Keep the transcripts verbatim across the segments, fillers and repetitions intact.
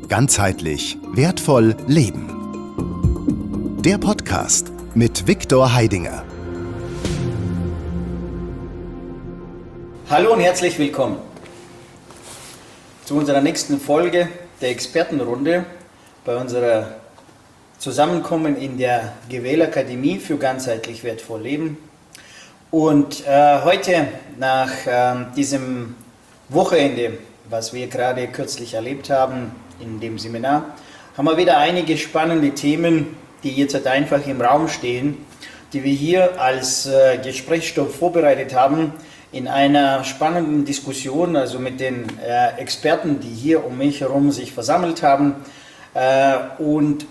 Ganzheitlich wertvoll leben. Der Podcast mit Viktor Heidinger. Hallo und herzlich willkommen zu unserer nächsten Folge der Expertenrunde bei unserer Zusammenkommen in der G W L-Akademie für ganzheitlich wertvoll leben. Und äh, heute, nach äh, diesem Wochenende, was wir gerade kürzlich erlebt haben in dem Seminar, haben wir wieder einige spannende Themen, die jetzt halt einfach im Raum stehen, die wir hier als äh, Gesprächsstoff vorbereitet haben in einer spannenden Diskussion, also mit den äh, Experten, die hier um mich herum sich versammelt haben. Äh, und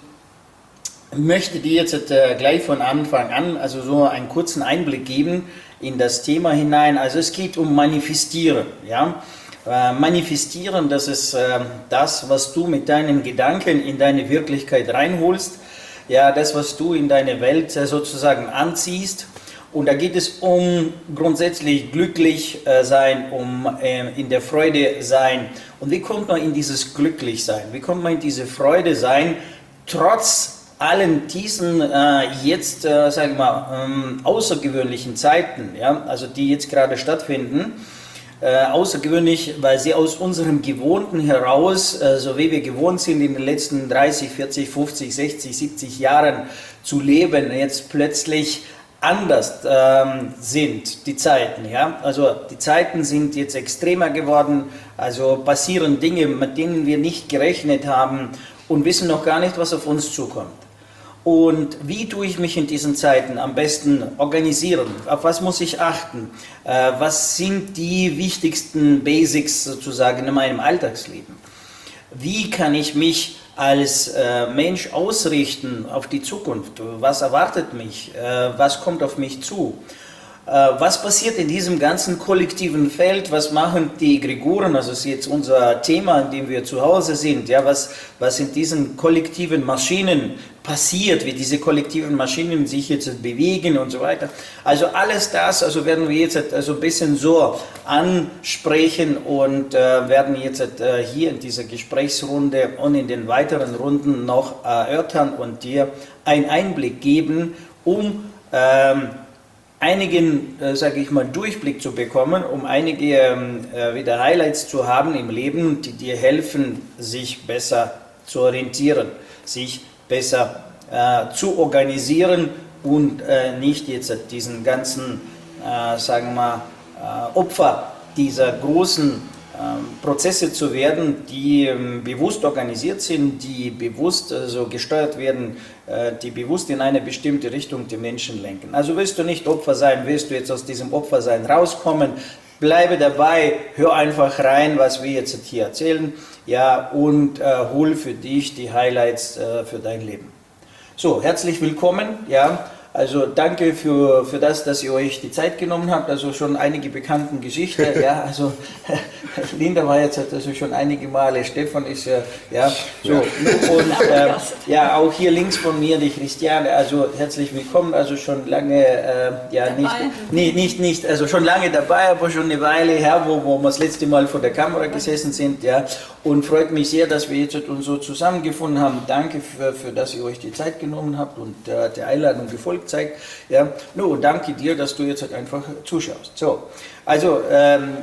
möchte dir jetzt äh, gleich von Anfang an also so einen kurzen Einblick geben in das Thema hinein. Also es geht um Manifestieren. Ja? Äh, Manifestieren, das ist äh, das, was du mit deinen Gedanken in deine Wirklichkeit reinholst. Ja, das, was du in deine Welt äh, sozusagen anziehst. Und da geht es um grundsätzlich glücklich äh, sein, um äh, in der Freude sein. Und wie kommt man in dieses glücklich sein? Wie kommt man in diese Freude sein, trotz allen diesen äh, jetzt, äh, sagen wir mal, ähm, außergewöhnlichen Zeiten, ja, also die jetzt gerade stattfinden, äh, außergewöhnlich, weil sie aus unserem Gewohnten heraus, äh, so wie wir gewohnt sind in den letzten dreißig, vierzig, fünfzig, sechzig, siebzig Jahren zu leben, jetzt plötzlich anders ähm, sind die Zeiten. Ja? Also die Zeiten sind jetzt extremer geworden, also passieren Dinge, mit denen wir nicht gerechnet haben und wissen noch gar nicht, was auf uns zukommt. Und wie tue ich mich in diesen Zeiten am besten organisieren? Auf was muss ich achten? Äh, was sind die wichtigsten Basics sozusagen in meinem Alltagsleben? Wie kann ich mich als äh, Mensch ausrichten auf die Zukunft? Was erwartet mich? Äh, was kommt auf mich zu? Was passiert in diesem ganzen kollektiven Feld? Was machen die Egregoren? Also das ist jetzt unser Thema, in dem wir zu Hause sind. Ja, was, was in diesen kollektiven Maschinen passiert, wie diese kollektiven Maschinen sich jetzt bewegen und so weiter. Also alles das, also werden wir jetzt also ein bisschen so ansprechen und äh, werden jetzt äh, hier in dieser Gesprächsrunde und in den weiteren Runden noch erörtern und dir einen Einblick geben, um ähm, einigen, äh, sage ich mal, Durchblick zu bekommen, um einige äh, wieder Highlights zu haben im Leben, die dir helfen, sich besser zu orientieren, sich besser äh, zu organisieren und äh, nicht jetzt diesen ganzen, äh, sagen wir mal, äh, Opfer dieser großen Prozesse zu werden, die ähm, bewusst organisiert sind, die bewusst also gesteuert werden, äh, die bewusst in eine bestimmte Richtung die Menschen lenken. Also willst du nicht Opfer sein, willst du jetzt aus diesem Opfersein rauskommen, bleibe dabei, hör einfach rein, was wir jetzt hier erzählen, ja, und äh, hol für dich die Highlights äh, für dein Leben. So, herzlich willkommen, ja. Also danke für, für das, dass ihr euch die Zeit genommen habt, also schon einige bekannten Geschichten, ja, also Linda war jetzt also schon einige Male, Stefan ist ja, ja, so, und äh, ja, auch hier links von mir die Christiane, also herzlich willkommen, also schon lange, äh, ja, nicht, nee, nicht, nicht, also schon lange dabei, aber schon eine Weile her, wo, wo wir das letzte Mal vor der Kamera gesessen sind, ja, und freut mich sehr, dass wir jetzt uns so zusammengefunden haben, danke für, für dass ihr euch die Zeit genommen habt und äh, der Einladung gefolgt zeigt. Ja, no, und danke dir, dass du jetzt halt einfach zuschaust. So, also, ähm,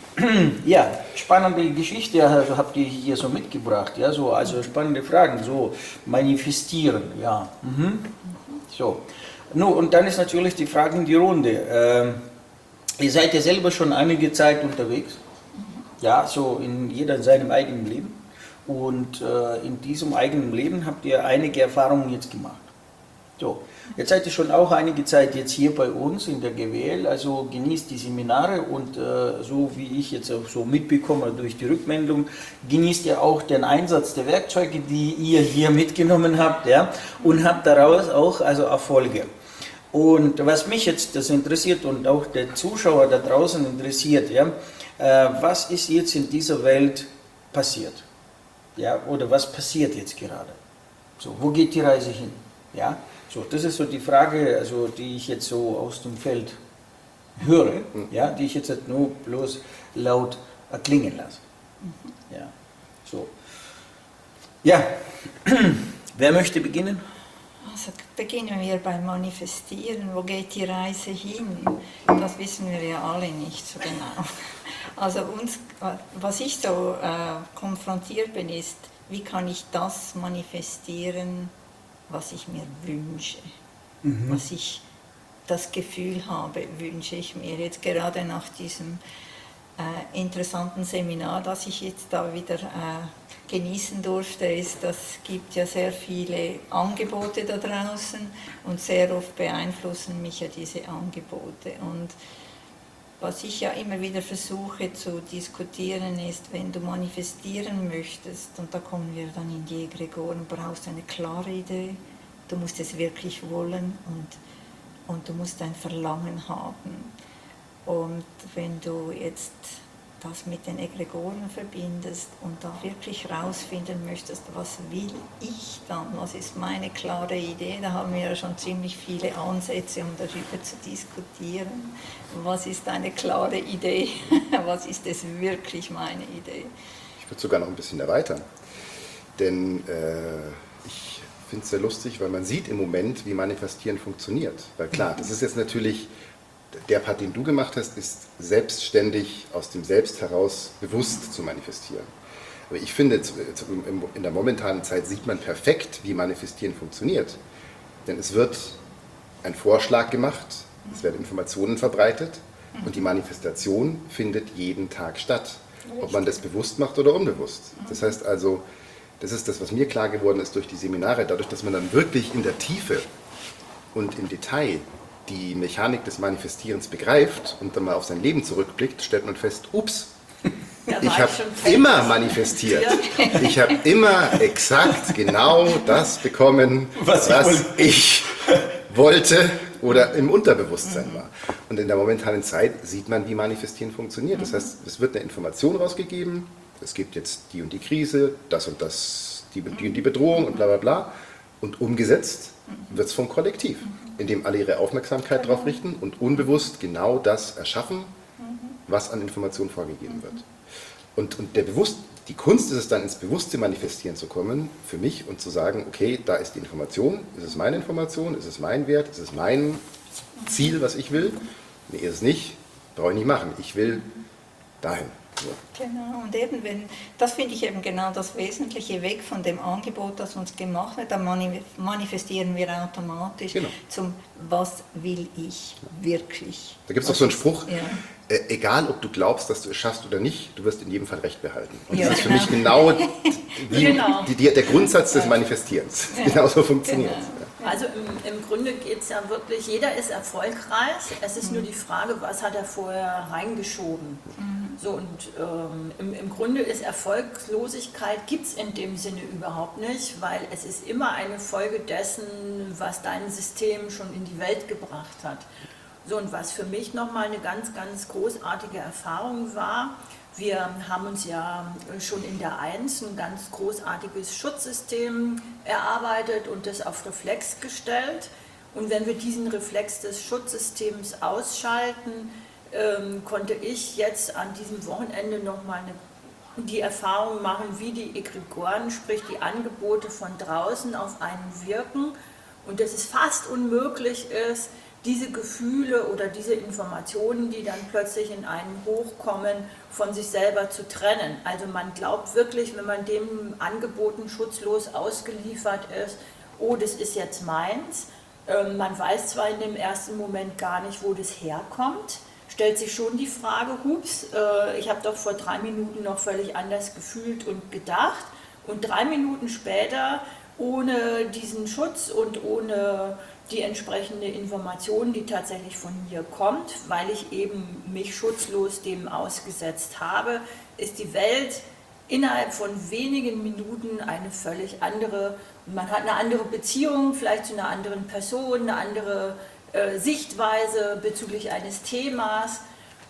ja, spannende Geschichte also habt ihr hier so mitgebracht, ja, so, also spannende Fragen, so, manifestieren, ja, mhm. So, no, und dann ist natürlich die Frage in die Runde, ähm, ihr seid ja selber schon einige Zeit unterwegs, ja, so in jeder in seinem eigenen Leben und äh, in diesem eigenen Leben habt ihr einige Erfahrungen jetzt gemacht. So, jetzt seid ihr schon auch einige Zeit jetzt hier bei uns in der G W L, also genießt die Seminare und äh, so wie ich jetzt auch so mitbekomme durch die Rückmeldung, genießt ihr auch den Einsatz der Werkzeuge, die ihr hier mitgenommen habt, ja, und habt daraus auch also Erfolge. Und was mich jetzt das interessiert und auch der Zuschauer da draußen interessiert, ja, äh, was ist jetzt in dieser Welt passiert? Ja, oder was passiert jetzt gerade? So, wo geht die Reise hin? Ja? So, das ist so die Frage, also, die ich jetzt so aus dem Feld höre, mhm. ja, die ich jetzt nur bloß laut erklingen lasse. Mhm. Ja, so. Ja, wer möchte beginnen? Also beginnen wir beim Manifestieren. Wo geht die Reise hin? Das wissen wir ja alle nicht so genau. Also uns, was ich so äh, konfrontiert bin, ist, wie kann ich das manifestieren, was ich mir wünsche, mhm. was ich das Gefühl habe, wünsche ich mir. Jetzt gerade nach diesem äh, interessanten Seminar, das ich jetzt da wieder äh, genießen durfte, ist, das gibt ja sehr viele Angebote da draußen und sehr oft beeinflussen mich ja diese Angebote. Und was ich ja immer wieder versuche zu diskutieren ist, wenn du manifestieren möchtest, und da kommen wir dann in die Egregoren, brauchst du eine klare Idee, du musst es wirklich wollen und, und du musst ein Verlangen haben. Und wenn du jetzt das mit den Egregoren verbindest und da wirklich rausfinden möchtest, was will ich dann, was ist meine klare Idee, da haben wir ja schon ziemlich viele Ansätze, um darüber zu diskutieren. Was ist eine klare Idee? Was ist es wirklich meine Idee? Ich würde sogar noch ein bisschen erweitern, denn äh, ich finde es sehr lustig, weil man sieht im Moment, wie Manifestieren funktioniert. Weil klar, das ist jetzt natürlich, der Part, den du gemacht hast, ist selbstständig aus dem Selbst heraus bewusst zu manifestieren. Aber ich finde, in der momentanen Zeit sieht man perfekt, wie Manifestieren funktioniert. Denn es wird ein Vorschlag gemacht, es werden Informationen verbreitet und die Manifestation findet jeden Tag statt. Ob man das bewusst macht oder unbewusst. Das heißt also, das ist das, was mir klar geworden ist durch die Seminare, dadurch, dass man dann wirklich in der Tiefe und im Detail die Mechanik des Manifestierens begreift und dann mal auf sein Leben zurückblickt, stellt man fest, ups, ich habe immer manifestiert. Ich habe immer exakt genau das bekommen, was, was ich wollte oder im Unterbewusstsein war. Und in der momentanen Zeit sieht man, wie Manifestieren funktioniert. Das heißt, es wird eine Information rausgegeben, es gibt jetzt die und die Krise, das und das, die, die und die Bedrohung und bla bla bla. Und umgesetzt wird es vom Kollektiv, indem alle ihre Aufmerksamkeit darauf richten und unbewusst genau das erschaffen, was an Informationen vorgegeben wird. Und, und der Bewusst, die Kunst ist es dann, ins bewusste Manifestieren zu kommen, für mich, und zu sagen, okay, da ist die Information, ist es meine Information, ist es mein Wert, ist es mein Ziel, was ich will? Nee, ist es nicht, brauche ich nicht machen, ich will dahin. So. Genau, und eben, wenn, das finde ich eben genau das Wesentliche, weg von dem Angebot, das uns gemacht wird, dann manifestieren wir automatisch genau. zum, was will ich wirklich. Da gibt es doch so einen Spruch, ja. äh, egal ob du glaubst, dass du es schaffst oder nicht, du wirst in jedem Fall Recht behalten. Und ja, das ist genau. für mich genau, wie, genau. Die, die, der Grundsatz des Manifestierens. Ja. Genau so funktioniert es. Genau. Also im, im Grunde geht es ja wirklich, jeder ist erfolgreich, es ist mhm. nur die Frage, was hat er vorher reingeschoben. Mhm. So, und ähm, im, im Grunde ist Erfolglosigkeit, gibt es in dem Sinne überhaupt nicht, weil es ist immer eine Folge dessen, was dein System schon in die Welt gebracht hat. So, und was für mich nochmal eine ganz, ganz großartige Erfahrung war, wir haben uns ja schon in der eins ein ganz großartiges Schutzsystem erarbeitet und das auf Reflex gestellt. Und wenn wir diesen Reflex des Schutzsystems ausschalten, ähm, konnte ich jetzt an diesem Wochenende nochmal die Erfahrung machen, wie die Egregoren, sprich die Angebote von draußen auf einen wirken und dass es fast unmöglich ist, diese Gefühle oder diese Informationen, die dann plötzlich in einen hochkommen, von sich selber zu trennen. Also man glaubt wirklich, wenn man dem Angeboten schutzlos ausgeliefert ist, oh, das ist jetzt meins. Ähm, man weiß zwar in dem ersten Moment gar nicht, wo das herkommt, stellt sich schon die Frage, hups, äh, ich habe doch vor drei Minuten noch völlig anders gefühlt und gedacht. Und drei Minuten später, ohne diesen Schutz und ohne die entsprechende Information, die tatsächlich von mir kommt, weil ich eben mich schutzlos dem ausgesetzt habe, ist die Welt innerhalb von wenigen Minuten eine völlig andere. Man hat eine andere Beziehung, vielleicht zu einer anderen Person, eine andere äh, Sichtweise bezüglich eines Themas.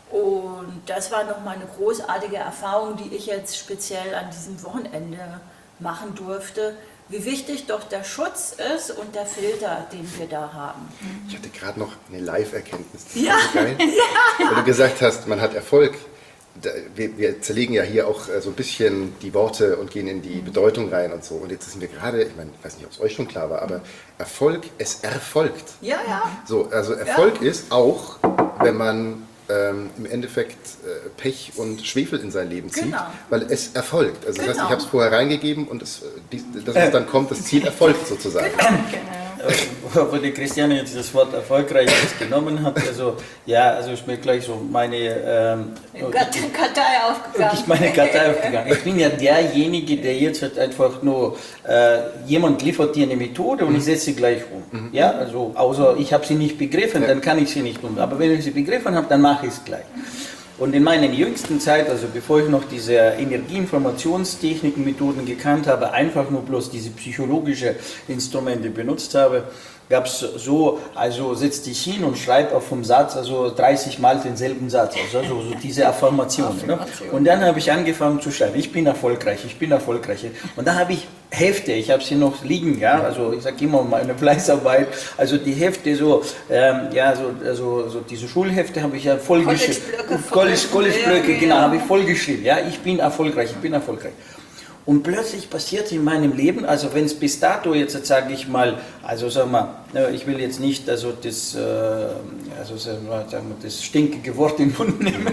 Und das war nochmal eine großartige Erfahrung, die ich jetzt speziell an diesem Wochenende machen durfte, wie wichtig doch der Schutz ist und der Filter, den wir da haben. Ich hatte gerade noch eine Live-Erkenntnis. Ja. So geil. Ja. Weil du gesagt hast, man hat Erfolg. wir, wir zerlegen ja hier auch so ein bisschen die Worte und gehen in die Bedeutung rein und so. Und jetzt sind wir gerade, ich meine, ich weiß nicht, ob es euch schon klar war, aber Erfolg, es erfolgt. Ja, ja. So, also Erfolg ja. ist auch, wenn man ähm, im Endeffekt äh, Pech und Schwefel in sein Leben zieht, genau. weil es erfolgt. Also das genau. heißt, ich habe es vorher reingegeben und es, die, das, was dann kommt, das Ziel erfolgt sozusagen. Genau. Genau. Wo die Christiane jetzt das Wort erfolgreich genommen hat, also ja, also ist mir gleich so meine ähm, Kartei aufgegangen. Ich meine Kartei aufgegangen. Ich bin ja derjenige, der jetzt halt einfach nur, äh, jemand liefert dir eine Methode und ich setze sie gleich um. Mhm. Ja, also außer ich habe sie nicht begriffen, ja. dann kann ich sie nicht um. Aber wenn ich sie begriffen habe, dann mache ich es gleich. Und in meiner jüngsten Zeit, also bevor ich noch diese Energieinformationstechniken-Methoden gekannt habe, einfach nur bloß diese psychologische Instrumente benutzt habe, gab es so, also setz dich hin und schreib auf dem Satz, also dreißig Mal denselben Satz, also so, so diese Affirmation. Affirmation. Ne? Und dann habe ich angefangen zu schreiben, ich bin erfolgreich, ich bin erfolgreich. Und da habe ich Hefte, ich habe sie noch liegen, ja, also ich sage immer meine Fleißarbeit, also die Hefte so, ähm, ja, so, also, so diese Schulhefte habe ich ja vollgeschrieben, College, College-Blöcke, genau, habe ich vollgeschrieben, ja, ich bin erfolgreich, ich bin erfolgreich. Und plötzlich passiert in meinem Leben, also wenn es bis dato jetzt, sage ich mal, also sagen wir, ich will jetzt nicht also das, also sagen wir, das stinkige Wort in den Mund nehmen.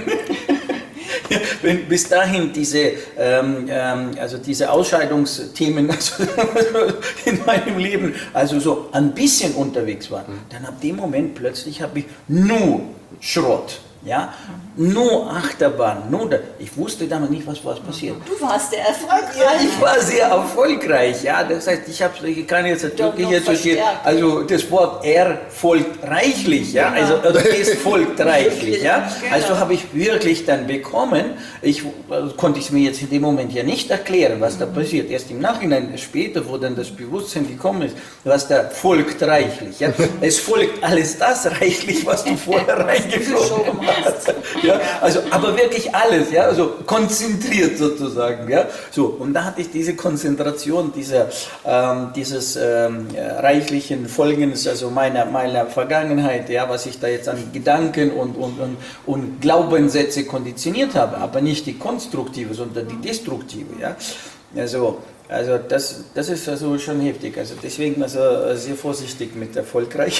Wenn bis dahin diese, ähm, also diese Ausscheidungsthemen also in meinem Leben also so ein bisschen unterwegs waren, dann ab dem Moment plötzlich habe ich nur Schrott. Ja, nur Achterbahn, nur da. Ich wusste damals nicht, was, was passiert. Du warst sehr erfolgreich. Ich war sehr erfolgreich, ja. Das heißt, ich, hab, ich kann jetzt wirklich jetzt hier, also das Wort er folgt reichlich, ja, also oder es folgt reichlich, ja. Also habe ich wirklich dann bekommen. Ich also konnte es mir jetzt in dem Moment ja nicht erklären, was da passiert. Erst im Nachhinein, später, wo dann das Bewusstsein gekommen ist, was da folgt reichlich, ja. Es folgt alles das reichlich, was du vorher reingeflogen hast. Ja, also, aber wirklich alles, ja, also konzentriert sozusagen, ja, so, und da hatte ich diese Konzentration, diese, ähm, dieses ähm, reichlichen Folgens, also meiner, meiner Vergangenheit, ja, was ich da jetzt an Gedanken und, und, und, und Glaubenssätze konditioniert habe, aber nicht die konstruktive, sondern die destruktive, ja, also, Also das, das ist also schon heftig, also deswegen also sehr vorsichtig mit erfolgreich.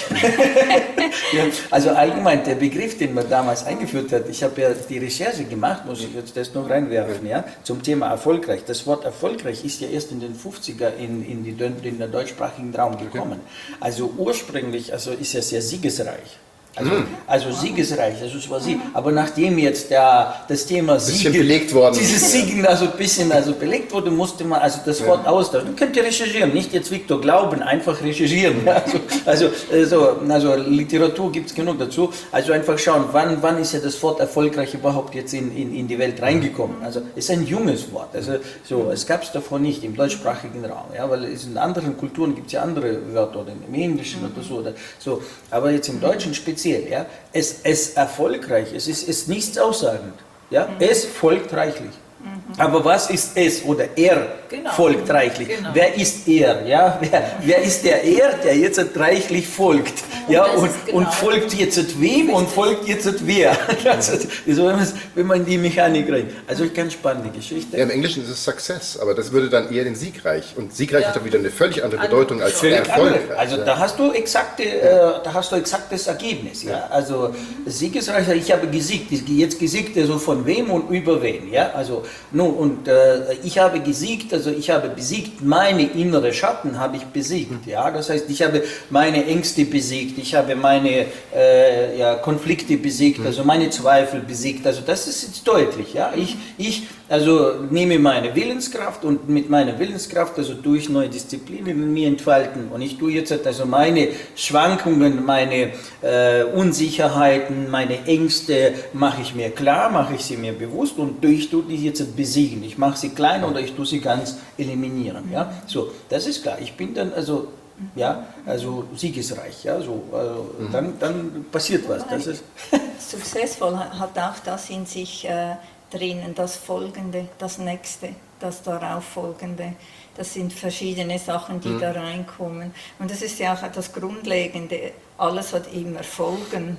Ja, also allgemein der Begriff, den man damals eingeführt hat, ich habe ja die Recherche gemacht, muss ich jetzt das noch reinwerfen, ja, zum Thema erfolgreich. Das Wort erfolgreich ist ja erst in den fünfziger in, in, die, in den deutschsprachigen Raum gekommen. Also ursprünglich also ist er sehr siegesreich. Also, also siegesreich, also es war Sieg. Aber nachdem jetzt der, das Thema Sieg, belegt worden. dieses Siegen also ein bisschen also belegt wurde, musste man also das Wort ja. austauschen. Könnt ihr recherchieren, nicht jetzt Viktor glauben, einfach recherchieren. Ja, also, also, also Literatur gibt es genug dazu. Also einfach schauen, wann, wann ist ja das Wort erfolgreich überhaupt jetzt in, in, in die Welt reingekommen. Also es ist ein junges Wort. Also so, es gab es davor nicht im deutschsprachigen Raum. Ja, weil es in anderen Kulturen gibt es ja andere Wörter, oder im Englischen oder so. Oder so. Aber jetzt im Deutschen speziell. Ja, es ist erfolgreich, es ist, ist nichts aussagend. Ja, mhm. Es folgt reichlich. Mhm. Aber was ist es oder er genau. folgt reichlich? Genau. Wer ist er? Ja, wer, wer ist der er, der jetzt reichlich folgt? Ja, und, und, genau. und folgt jetzt wem Richtig. Und folgt jetzt wer? Also, wenn man in die Mechanik rein. Also ganz spannende Geschichte. Ja, im Englischen ist es Success, aber das würde dann eher den siegreich. Und siegreich ja. hat dann wieder eine völlig andere Bedeutung als erfolgreich. Also ja. da hast du exakte, äh, da hast du exaktes Ergebnis. Ja? Ja. Also siegesreich, ich habe gesiegt. Jetzt gesiegt, also von wem und über wen. Ja? Also nun, und äh, ich habe gesiegt, also ich habe besiegt, meine innere Schatten habe ich besiegt. Ja? Das heißt, ich habe meine Ängste besiegt, ich habe meine äh, ja, Konflikte besiegt, also meine Zweifel besiegt. Also das ist jetzt deutlich. Ja? Ich, ich also nehme meine Willenskraft und mit meiner Willenskraft, also tue ich neue Disziplinen in mir entfalten. Und ich tue jetzt also meine Schwankungen, meine äh, Unsicherheiten, meine Ängste, mache ich mir klar, mache ich sie mir bewusst und ich tue die jetzt besiegen. Ich mache sie klein oder ich tue sie ganz eliminieren. Ja? So, das ist klar. Ich bin dann also, ja, also siegesreich. Ja? So, also, dann, dann passiert was. Das ist successvoll hat auch das in sich äh, drinnen, das Folgende, das Nächste, das darauf Folgende. Das sind verschiedene Sachen, die mhm. da reinkommen. Und das ist ja auch das Grundlegende. Alles hat immer Folgen.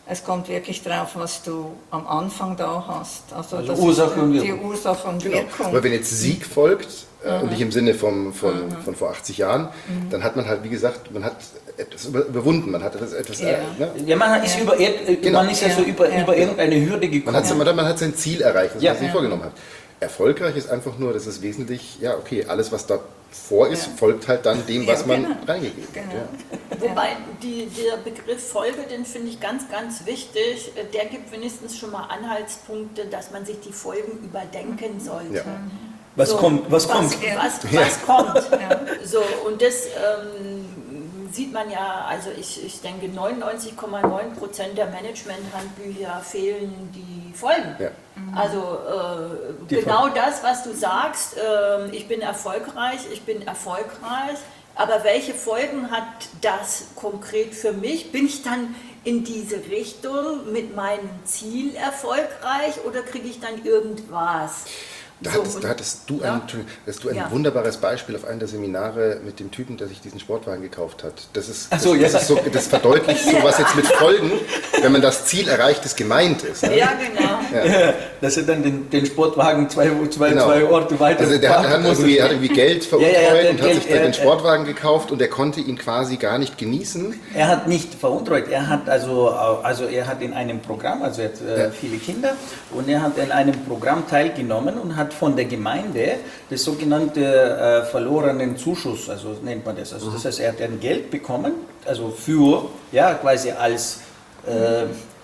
es kommt wirklich drauf, was du am Anfang da hast. Also, Also das Ursache ist und die Wirkung. Ursache und Genau. Wirkung. Aber wenn jetzt Sieg folgt, äh, und nicht im Sinne von, von, von vor achtzig Jahren, Mhm. dann hat man halt, wie gesagt, man hat etwas über, überwunden, man hat etwas, etwas Ja. äh, ne? Ja, man ist, Ja. über, ir- Genau. man ist ja so Ja. über, Ja. über irgendeine Hürde gekommen. Man, hat's, man, man hat sein Ziel erreicht, das Ja. man sich Ja. vorgenommen hat. Erfolgreich ist einfach nur, das ist wesentlich, ja okay, alles was da vor ist, Ja. folgt halt dann dem, Ja, was man genau. reingegeben hat. Genau. Ja. Wobei die, der Begriff Folge, den finde ich ganz, ganz wichtig. Der gibt wenigstens schon mal Anhaltspunkte, dass man sich die Folgen überdenken sollte. Ja. Was kommt, was, was kommt? Was, Ja. was kommt. Ja. So, und das ähm, sieht man ja, also ich, ich denke, neunundneunzig Komma neun Prozent der Management-Handbücher fehlen die Folgen. Ja. Also äh, Die genau Folgen. das, was du sagst, äh, ich bin erfolgreich, ich bin erfolgreich, aber welche Folgen hat das konkret für mich? Bin ich dann in diese Richtung mit meinem Ziel erfolgreich oder kriege ich dann irgendwas? Da, So, hattest, und- da hattest du ein, Ja. Entschuldigung, hattest du ein Ja. wunderbares Beispiel auf einem der Seminare mit dem Typen, der sich diesen Sportwagen gekauft hat. Das, ist, Ach so, das, ja. das, ist so, das verdeutlicht so, was jetzt mit Folgen, wenn man das Ziel erreicht, das gemeint ist. Ne? Ja, genau. Ja, dass er dann den, den Sportwagen zwei, zwei, Genau. zwei Orte weiter Also der hat, fahren hat, musste. irgendwie, hat irgendwie Geld veruntreut Ja, ja, ja, der und hat Geld, sich dann ja, den ja. Sportwagen gekauft und er konnte ihn quasi gar nicht genießen. Er hat nicht veruntreut, er hat also, also er hat in einem Programm, also er hat äh, Ja. viele Kinder und er hat in einem Programm teilgenommen und hat von der Gemeinde das sogenannte äh, verlorenen Zuschuss, also nennt man das. Also das heißt, er hat ein Geld bekommen, also für, ja, quasi als äh,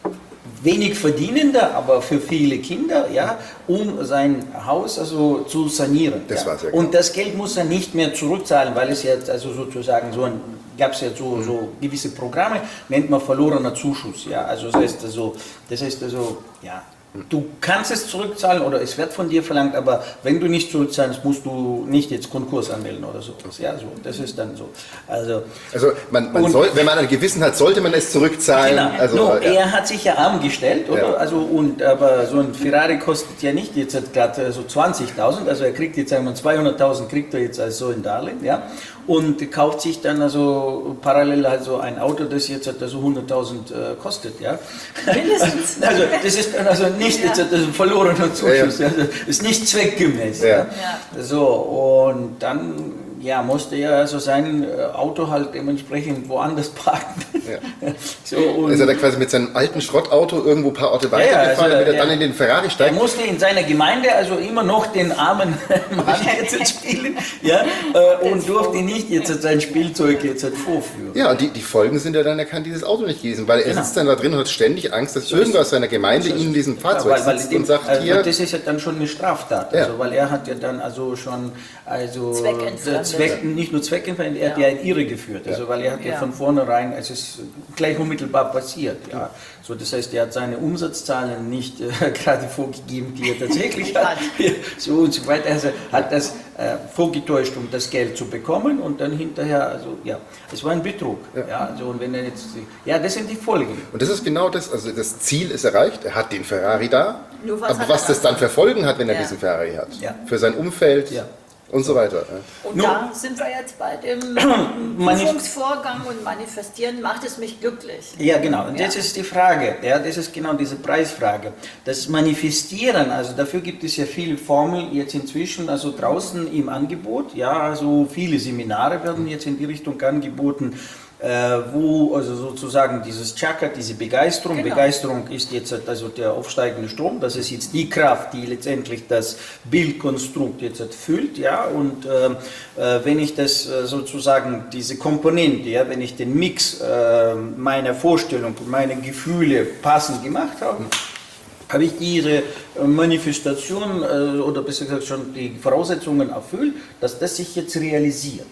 wenig verdienender, aber für viele Kinder, ja, um sein Haus also zu sanieren. Das ja. war's ja, Und das Geld muss er nicht mehr zurückzahlen, weil es jetzt also sozusagen so ein gab es ja so, so gewisse Programme, nennt man verlorener Zuschuss, ja, also das heißt also, das heißt also, ja, du kannst es zurückzahlen oder es wird von dir verlangt, aber wenn du nicht zurückzahlst, musst du nicht jetzt Konkurs anmelden oder sowas, ja, so, das ist dann so, also. Also man, man Und- soll, wenn man ein Gewissen hat, sollte man es zurückzahlen. Genau. Also, no, ja. er hat sich ja arm gestellt, oder? Ja. Also, und, aber so ein Ferrari kostet ja nicht jetzt gerade so zwanzigtausend, also er kriegt jetzt einmal zweihunderttausend kriegt er jetzt als so ein Darlehen, ja, und kauft sich dann also parallel also ein Auto, das jetzt also hunderttausend äh, kostet, ja. Mindestens. Also das ist dann also nicht Ja. jetzt ein verlorener Zuschuss, ja. Also, ist nicht zweckgemäß, ja. Ja. Ja. So, und dann ja, musste er also sein äh, Auto halt dementsprechend woanders parken. Ja. So, und Ist er dann quasi mit seinem alten Schrottauto irgendwo ein paar Orte Ja, ja, weitergefahren, also, damit er ja. dann in den Ferrari er steigt? musste in seiner Gemeinde also immer noch den armen Mann jetzt spielen, ja, äh, und durfte nicht jetzt sein Spielzeug jetzt vorführen. Ja, und die, die Folgen sind ja dann, er kann dieses Auto nicht gewesen, weil er Genau. sitzt dann da drin und hat ständig Angst, dass irgendwer aus seiner Gemeinde ihm in diesem Fahrzeug Ja, weil, weil sitzt dem, und sagt, also hier, das ist ja dann schon eine Straftat, Ja. also, weil er hat ja dann also schon also Zweckentfremdet. Zweck, nicht nur zweckentfremdet, er hat ja Ja. in Irre geführt, also weil er hat ja, Ja. von vornherein, es ist gleich unmittelbar passiert, ja, so das heißt, er hat seine Umsatzzahlen nicht äh, gerade vorgegeben, die er tatsächlich hat, so und so weiter, also hat das äh, vorgetäuscht, um das Geld zu bekommen und dann hinterher, also ja, es war ein Betrug, ja, Ja. also und wenn er jetzt, ja, das sind die Folgen. und das ist genau das, also das Ziel ist erreicht, er hat den Ferrari da, Nur was aber hat was er das dann für Folgen hat, wenn er Ja. diesen Ferrari hat, Ja. für sein Umfeld Ja. und so weiter. ja. Und Nun- da sind wir jetzt bei dem Manif- Prüfungsvorgang und Manifestieren. Macht es mich glücklich? Ja, genau. Und Ja. das ist die Frage. Ja, das ist genau diese Preisfrage. Das Manifestieren, also dafür gibt es ja viele Formeln jetzt inzwischen, also draußen im Angebot. Ja, also viele Seminare werden jetzt in die Richtung angeboten, äh, wo also sozusagen dieses Chakra, diese Begeisterung, Genau. Begeisterung ist jetzt also der aufsteigende Strom, das ist jetzt die Kraft, die letztendlich das Bildkonstrukt jetzt füllt, ja, und ähm, äh, wenn ich das äh, sozusagen, diese Komponente, ja, wenn ich den Mix äh, meiner Vorstellung und meiner Gefühle passend gemacht habe, habe ich diese äh, Manifestation äh, oder besser gesagt schon die Voraussetzungen erfüllt, dass das sich jetzt realisiert.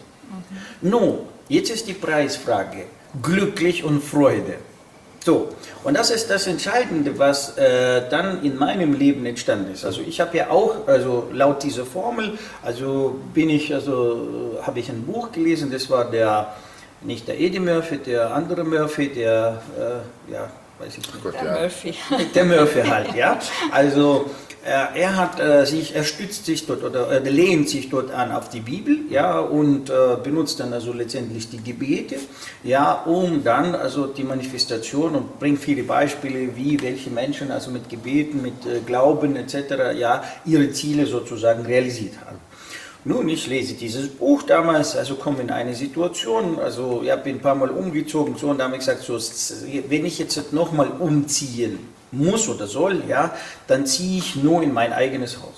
Nun, jetzt ist die Preisfrage, glücklich und Freude. So, und das ist das Entscheidende, was äh, dann in meinem Leben entstanden ist. Also ich habe ja auch, also laut dieser Formel, also bin ich, also habe ich ein Buch gelesen, das war der, nicht der Eddie Murphy, der andere Murphy, der, äh, ja, weiß ich nicht. Gott, Der ja. Murphy. Der Murphy halt, ja. Also äh, er hat äh, sich, er stützt sich dort oder äh, lehnt sich dort an auf die Bibel, ja, und äh, benutzt dann also letztendlich die Gebete, ja, um dann also die Manifestation und bringt viele Beispiele, wie welche Menschen also mit Gebeten, mit äh, Glauben et cetera ja ihre Ziele sozusagen realisiert haben. Nun, ich lese dieses Buch damals, also komme in eine Situation, also ich bin ein paar Mal umgezogen, so, und da habe ich gesagt, so, wenn ich jetzt nochmal umziehen muss oder soll, ja, dann ziehe ich nur in mein eigenes Haus.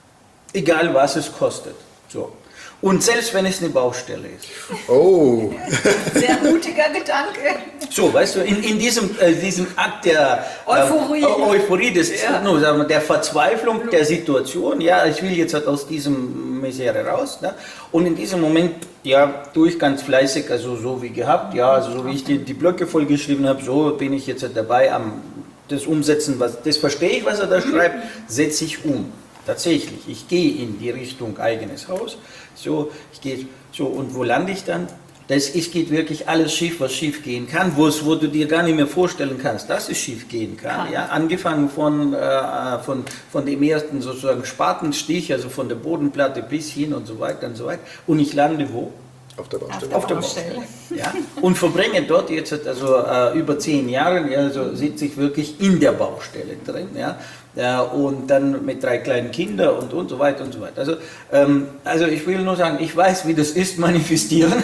Egal was es kostet. So. Und selbst wenn es eine Baustelle ist. Oh. Sehr mutiger Gedanke. So, weißt du, in, in diesem, äh, diesem Akt der Euphorie, äh, Euphorie des, ja. no, sagen wir, der Verzweiflung der Situation, ja, ich will jetzt halt aus diesem Misere raus, ne? Und in diesem Moment, ja, tue ich ganz fleißig, also so wie gehabt, ja, also so wie ich die, die Blöcke vollgeschrieben habe, so bin ich jetzt halt dabei am das Umsetzen, was, das verstehe ich, was er da schreibt, setze ich um. Tatsächlich, ich gehe in die Richtung eigenes Haus, so, ich gehe, so, und wo lande ich dann? Das ist, geht wirklich alles schief, was schief gehen kann, wo, es, wo du dir gar nicht mehr vorstellen kannst, dass es schief gehen kann. Ja? Angefangen von, äh, von, von dem ersten sozusagen Spatenstich, also von der Bodenplatte bis hin und so weiter und so weiter. Und ich lande wo? Auf der Baustelle. Auf der Baustelle. Ja? Und verbringe dort jetzt also äh, über zehn Jahre, ja, also sitze ich wirklich in der Baustelle drin. Ja? Ja, und dann mit drei kleinen Kindern und, und so weiter und so weiter. Also, ähm, also ich will nur sagen, ich weiß, wie das ist, manifestieren.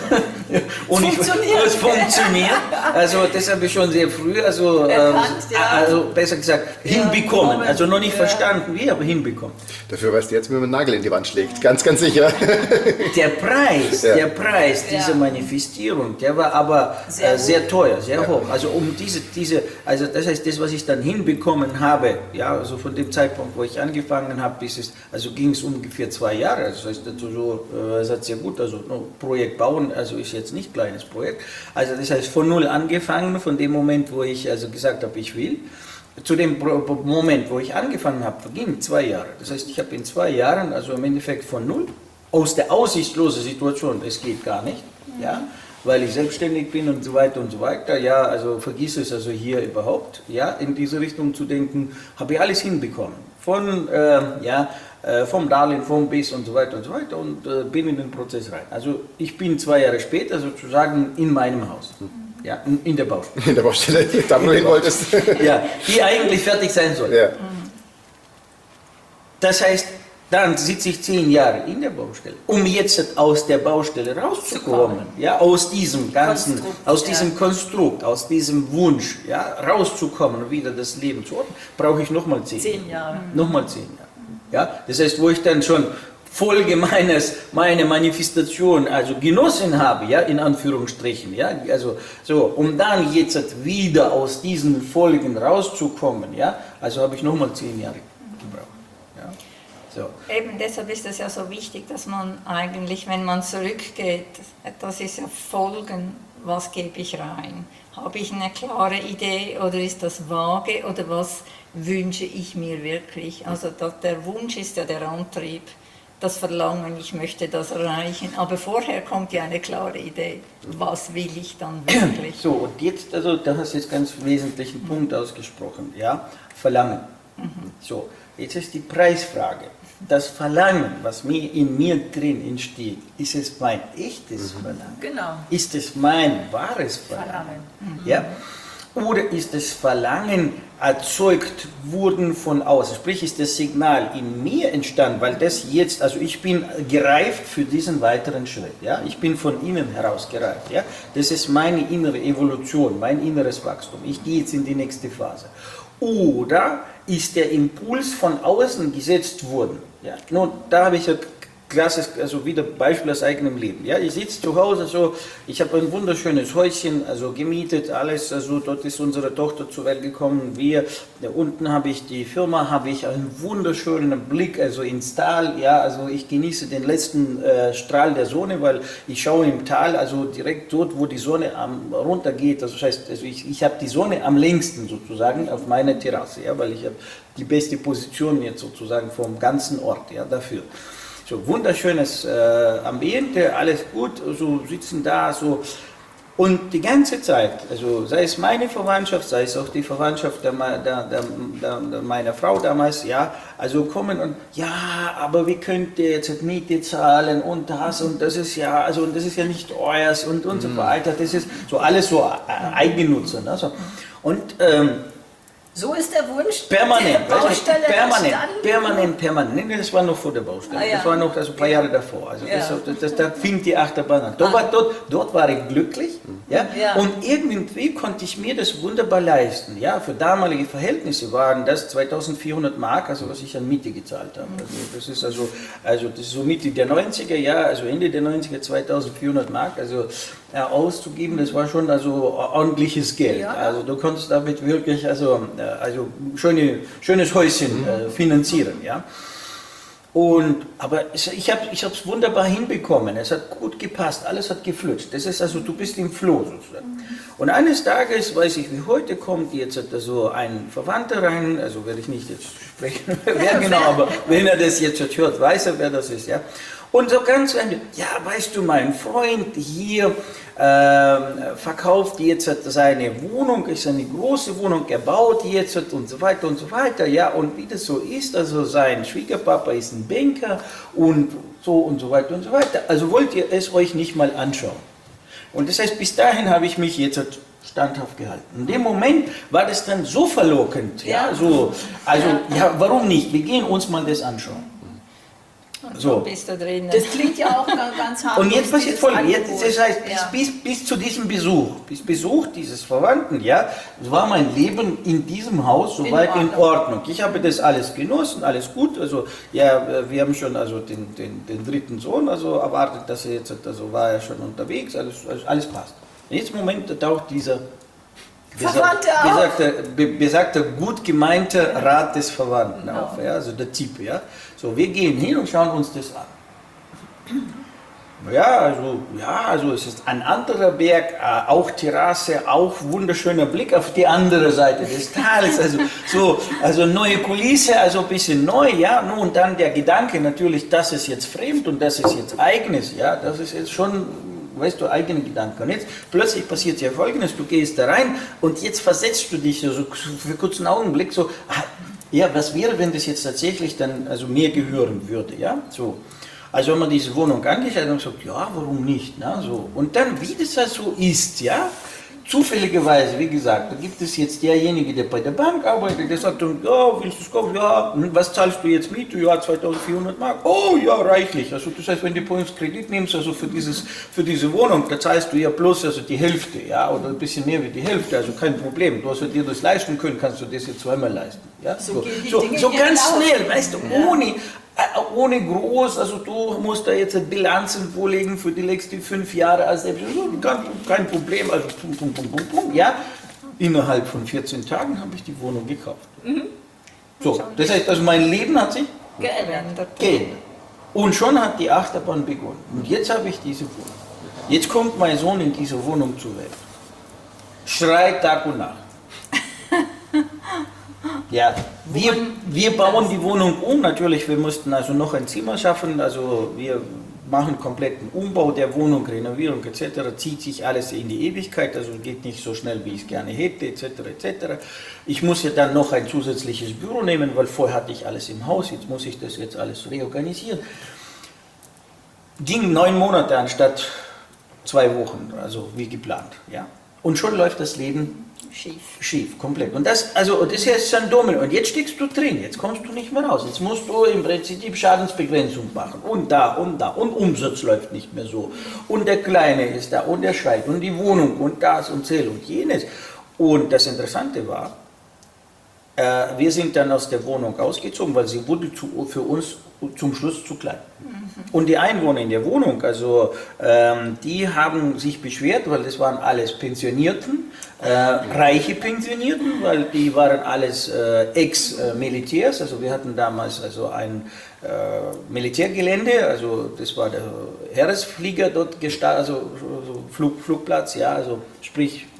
Und funktioniert. Ich, es funktioniert. Also das habe ich schon sehr früh, also, Erkannt, ähm, ja. also besser gesagt, Ja, hinbekommen. Moment. Also noch nicht Ja. verstanden, wie, aber hinbekommen. Dafür weißt du jetzt, wie man einen Nagel in die Wand schlägt. Ganz, ganz sicher. Der Preis, Ja. der Preis dieser Ja. Manifestierung, der war aber Sehr äh, sehr hoch. teuer, sehr Ja. hoch. Also um diese, diese, also das heißt, das, was ich dann hinbekommen habe, ja, also von dem Zeitpunkt, wo ich angefangen habe, bis es, also ging es ungefähr zwei Jahre. Also das heißt, also so, äh, das hat sehr gut, also no, Projekt bauen, also ist jetzt nicht ein kleines Projekt. Also das heißt, von null angefangen, von dem Moment, wo ich also gesagt habe, ich will, zu dem Pro- Moment, wo ich angefangen habe, vergingen zwei Jahre. Das heißt, ich habe in zwei Jahren, also im Endeffekt von null, aus der aussichtslosen Situation, es geht gar nicht, ja, weil ich selbstständig bin und so weiter und so weiter, ja, also vergiss es also hier überhaupt, ja, in diese Richtung zu denken, habe ich alles hinbekommen, von, äh, ja, äh, vom Darlehen, vom Biss und so weiter und so weiter und äh, bin in den Prozess rein. Also ich bin zwei Jahre später sozusagen in meinem Haus, ja, in, in der Baustelle. In der Baustelle, da wo du hin wolltest. Ja, die eigentlich fertig sein soll. Ja. Das heißt, dann sitze ich zehn Jahre in der Baustelle, um jetzt aus der Baustelle rauszukommen, ja, aus diesem ganzen, Konstrukt, aus ja. diesem Konstrukt, aus diesem Wunsch, ja, rauszukommen und wieder das Leben zu ordnen, brauche ich nochmal zehn. Zehn Jahre. Nochmal zehn Jahre. Ja, das heißt, wo ich dann schon Folge meines, meine Manifestation, also genossen habe, ja, in Anführungsstrichen, ja, also so, um dann jetzt wieder aus diesen Folgen rauszukommen, ja, also habe ich nochmal zehn Jahre gebraucht. Ja. So. Eben deshalb ist es ja so wichtig, dass man eigentlich, wenn man zurückgeht, das ist ja Folgen, was gebe ich rein? Habe ich eine klare Idee oder ist das vage oder was wünsche ich mir wirklich? Also das, der Wunsch ist ja der Antrieb, das Verlangen, ich möchte das erreichen, aber vorher kommt ja eine klare Idee, was will ich dann wirklich? So, und jetzt, also da hast du jetzt ganz wesentlichen Punkt ausgesprochen, ja, Verlangen. So, jetzt ist die Preisfrage. Das Verlangen, was mir in mir drin entsteht, ist es mein echtes Verlangen? Genau. Ist es mein wahres Verlangen? Verlangen. Ja? Oder ist das Verlangen erzeugt worden von außen? Sprich, ist das Signal in mir entstanden, weil das jetzt, also ich bin gereift für diesen weiteren Schritt. Ja? Ich bin von innen heraus gereift. Ja? Das ist meine innere Evolution, mein inneres Wachstum. Ich gehe jetzt in die nächste Phase. Oder ist der Impuls von außen gesetzt worden? Ja? Nun, da habe ich ja klasse, also wieder Beispiel aus eigenem Leben. Ja, ich sitze zu Hause, so, ich habe ein wunderschönes Häuschen, also gemietet, alles, also dort ist unsere Tochter zur Welt gekommen. Wir, da unten habe ich die Firma, habe ich einen wunderschönen Blick, also ins Tal. Ja, also ich genieße den letzten äh, Strahl der Sonne, weil ich schaue im Tal, also direkt dort, wo die Sonne am, runtergeht. Also das heißt, also ich, ich habe die Sonne am längsten sozusagen auf meiner Terrasse, ja, weil ich habe die beste Position jetzt sozusagen vom ganzen Ort, ja, dafür. So wunderschönes äh, Ambiente, alles gut, so sitzen da, so. Und die ganze Zeit, also sei es meine Verwandtschaft, sei es auch die Verwandtschaft der, der, der, der, meiner Frau damals, ja, also kommen und, ja, aber wie könnt ihr jetzt Miete zahlen und das und das ist ja, also das ist ja nicht euers und, und so weiter, das ist so alles so Eigennutzer. Ne? So. Und ähm, so ist der Wunsch permanent, der Baustelle permanent, entstanden. permanent, permanent. Nee, das war noch vor der Baustelle. Ah, ja. Das war noch also ein paar Jahre davor. Also Ja. das, das, das, da fing die Achterbahn an. Dort, war, dort, dort war ich glücklich, ja? Ja. Und irgendwie konnte ich mir das wunderbar leisten. Ja? Für damalige Verhältnisse waren das zweitausendvierhundert Mark, also was ich an Miete gezahlt habe. Also das ist also, also das ist so Mitte der neunziger, ja, also Ende der neunziger, zweitausendvierhundert Mark, also äh, auszugeben, das war schon also ordentliches Geld. Ja. Also du konntest damit wirklich also äh, also schöne, schönes Häuschen äh, finanzieren, ja. Und, aber es, ich habe es wunderbar hinbekommen, es hat gut gepasst, alles hat geflutscht. Das ist also, du bist im Flow sozusagen. Und eines Tages, weiß ich wie heute, kommt jetzt hat da so ein Verwandter rein, also werde ich nicht jetzt sprechen, wer genau, aber wenn er das jetzt hört, weiß er, wer das ist, ja. Und so ganz, ja, weißt du, mein Freund hier äh, verkauft jetzt seine Wohnung, ist eine große Wohnung, er baut jetzt und so weiter und so weiter, ja, und wie das so ist, also sein Schwiegerpapa ist ein Banker und so und so weiter und so weiter, also wollt ihr es euch nicht mal anschauen. Und das heißt, bis dahin habe ich mich jetzt standhaft gehalten. In dem Moment war das dann so verlockend, ja, Ja. so, also, ja, warum nicht, wir gehen uns mal das anschauen. Und So. so bist du drin. Das klingt ja auch ganz ganz hart. Und jetzt passiert Folgendes, jetzt, das heißt, bis, ja. bis, bis zu diesem Besuch, bis Besuch dieses Verwandten, ja, war mein Leben in diesem Haus soweit in, in Ordnung. Ich habe das alles genossen, alles gut, also, ja, wir haben schon also den, den, den dritten Sohn also erwartet, dass er jetzt, also war er schon unterwegs, alles, alles, alles passt. Und jetzt im Moment taucht dieser Verwandte besagter, be, besagter, gut gemeinte Rat des Verwandten Genau. auf, ja, also der Typ, ja. So, wir gehen hin und schauen uns das an. Ja, also, ja, also es ist ein anderer Berg, äh, auch Terrasse, auch wunderschöner Blick auf die andere Seite des Tals, also so, also neue Kulisse, also ein bisschen neu, ja, nun und dann der Gedanke natürlich, das ist jetzt fremd und das ist jetzt eigenes, ja, das ist jetzt schon, weißt du, eigene Gedanken. Und jetzt plötzlich passiert ja Folgendes, du gehst da rein und jetzt versetzt du dich so, so für kurzen Augenblick so, ah, ja, was wäre, wenn das jetzt tatsächlich dann also mir gehören würde, ja, so. Also wenn man diese Wohnung angeschaut hat und sagt, ja, warum nicht, na, so. Und dann, wie das halt so ist, ja, zufälligerweise, wie gesagt, da gibt es jetzt derjenige, der bei der Bank arbeitet, der sagt dann, ja, willst du es kaufen? Ja, was zahlst du jetzt Miete? Ja, zweitausendvierhundert Mark. Oh, ja, reichlich. Also das heißt, wenn du bei uns Kredit nimmst, also für, dieses, für diese Wohnung, da zahlst du ja bloß also die Hälfte, ja, oder ein bisschen mehr wie die Hälfte, also kein Problem. Du hast dir das leisten können, kannst du das jetzt zweimal leisten. Ja? So So, gehen die so, Dinge so hier ganz laufen. schnell, weißt du, ohne... Ohne groß, also du musst da jetzt Bilanzen vorlegen für die nächsten fünf Jahre, also kein, kein Problem, also pum, pum, pum, pum, pum, ja. Innerhalb von vierzehn Tagen habe ich die Wohnung gekauft. Mhm. So, das heißt, also mein Leben hat sich geändert. geändert. Und schon hat die Achterbahn begonnen. Und jetzt habe ich diese Wohnung. Jetzt kommt mein Sohn in diese Wohnung zur Welt. Schreit Tag und Nacht. Ja, wir, wir bauen die Wohnung um, natürlich, wir mussten also noch ein Zimmer schaffen, also wir machen kompletten Umbau der Wohnung, Renovierung et cetera, zieht sich alles in die Ewigkeit, also geht nicht so schnell, wie ich es gerne hätte, et cetera et cetera. Ich muss ja dann noch ein zusätzliches Büro nehmen, weil vorher hatte ich alles im Haus, jetzt muss ich das jetzt alles reorganisieren. Ging neun Monate anstatt zwei Wochen, also wie geplant, ja. Und schon läuft das Leben Schief. Schief, komplett. Und das, also, das ist ein Domino. Und jetzt steckst du drin, jetzt kommst du nicht mehr raus. Jetzt musst du im Prinzip Schadensbegrenzung machen. Und da, und da. Und Umsatz läuft nicht mehr so. Und der Kleine ist da, und der schreit. Und die Wohnung, und das, und zähl, und jenes. Und das Interessante war, äh, wir sind dann aus der Wohnung ausgezogen, weil sie wurde zu, für uns zum Schluss zu klein. Und die Einwohner in der Wohnung, also ähm, die haben sich beschwert, weil das waren alles Pensionierten, äh, reiche Pensionierten, weil die waren alles äh, Ex-Militärs, also wir hatten damals also ein äh, Militärgelände, also das war der Heeresflieger dort gestartet, also so Flug, Flugplatz, ja, also sprich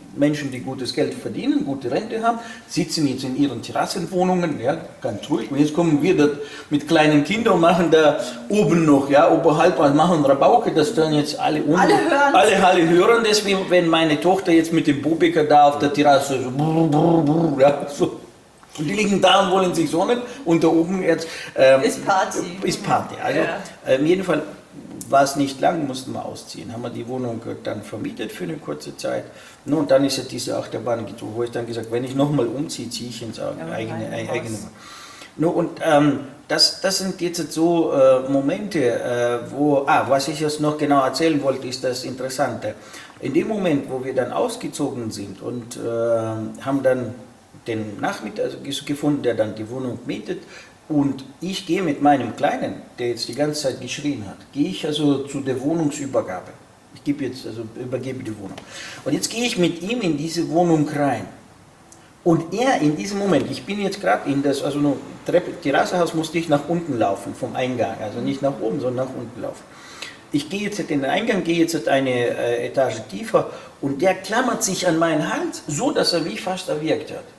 Menschen, die gutes Geld verdienen, gute Rente haben, sitzen jetzt in ihren Terrassenwohnungen, ja, ganz ruhig. Und jetzt kommen wir dort mit kleinen Kindern und machen da oben noch, ja, oberhalb, machen Rabauke, dass dann jetzt alle unten, alle hören, alle, alle hören das, wie wenn meine Tochter jetzt mit dem Bobecker da auf der Terrasse so, brr, brr, brr, ja, so. Und die liegen da und wollen sich sonnen und da oben jetzt ähm, ist Party. Ist Party. Also ja. äh, in jedem Fall war es nicht lang, mussten wir ausziehen. Haben wir die Wohnung dann vermietet für eine kurze Zeit. No, und dann ist ja diese Achterbahn gezogen, wo ich dann gesagt habe, wenn ich nochmal umziehe, ziehe ich ins ja, eigene, eigene, eigene no, und ähm, das, das sind jetzt so äh, Momente, äh, wo, ah, was ich jetzt noch genau erzählen wollte, ist das Interessante. In dem Moment, wo wir dann ausgezogen sind und äh, haben dann den Nachmieter also gefunden, der dann die Wohnung mietet, und ich gehe mit meinem Kleinen, der jetzt die ganze Zeit geschrien hat, gehe ich also zu der Wohnungsübergabe. Ich gebe jetzt, also übergebe die Wohnung. Und jetzt gehe ich mit ihm in diese Wohnung rein. Und er in diesem Moment, ich bin jetzt gerade in das, also nur Treppe, Terrassehaus musste ich nach unten laufen, vom Eingang, also nicht nach oben, sondern nach unten laufen. Ich gehe jetzt in den Eingang, gehe jetzt eine äh, Etage tiefer und der klammert sich an meinen Hals, so dass er mich fast erwürgt hat.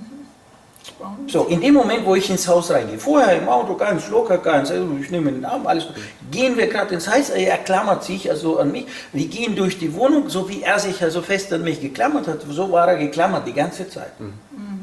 So, in dem Moment, wo ich ins Haus reingehe, vorher im Auto ganz locker, ganz, also ich nehme den Arm, alles gut, gehen wir gerade ins Haus, er klammert sich also an mich, wir gehen durch die Wohnung, so wie er sich also fest an mich geklammert hat, so war er geklammert die ganze Zeit. Mhm.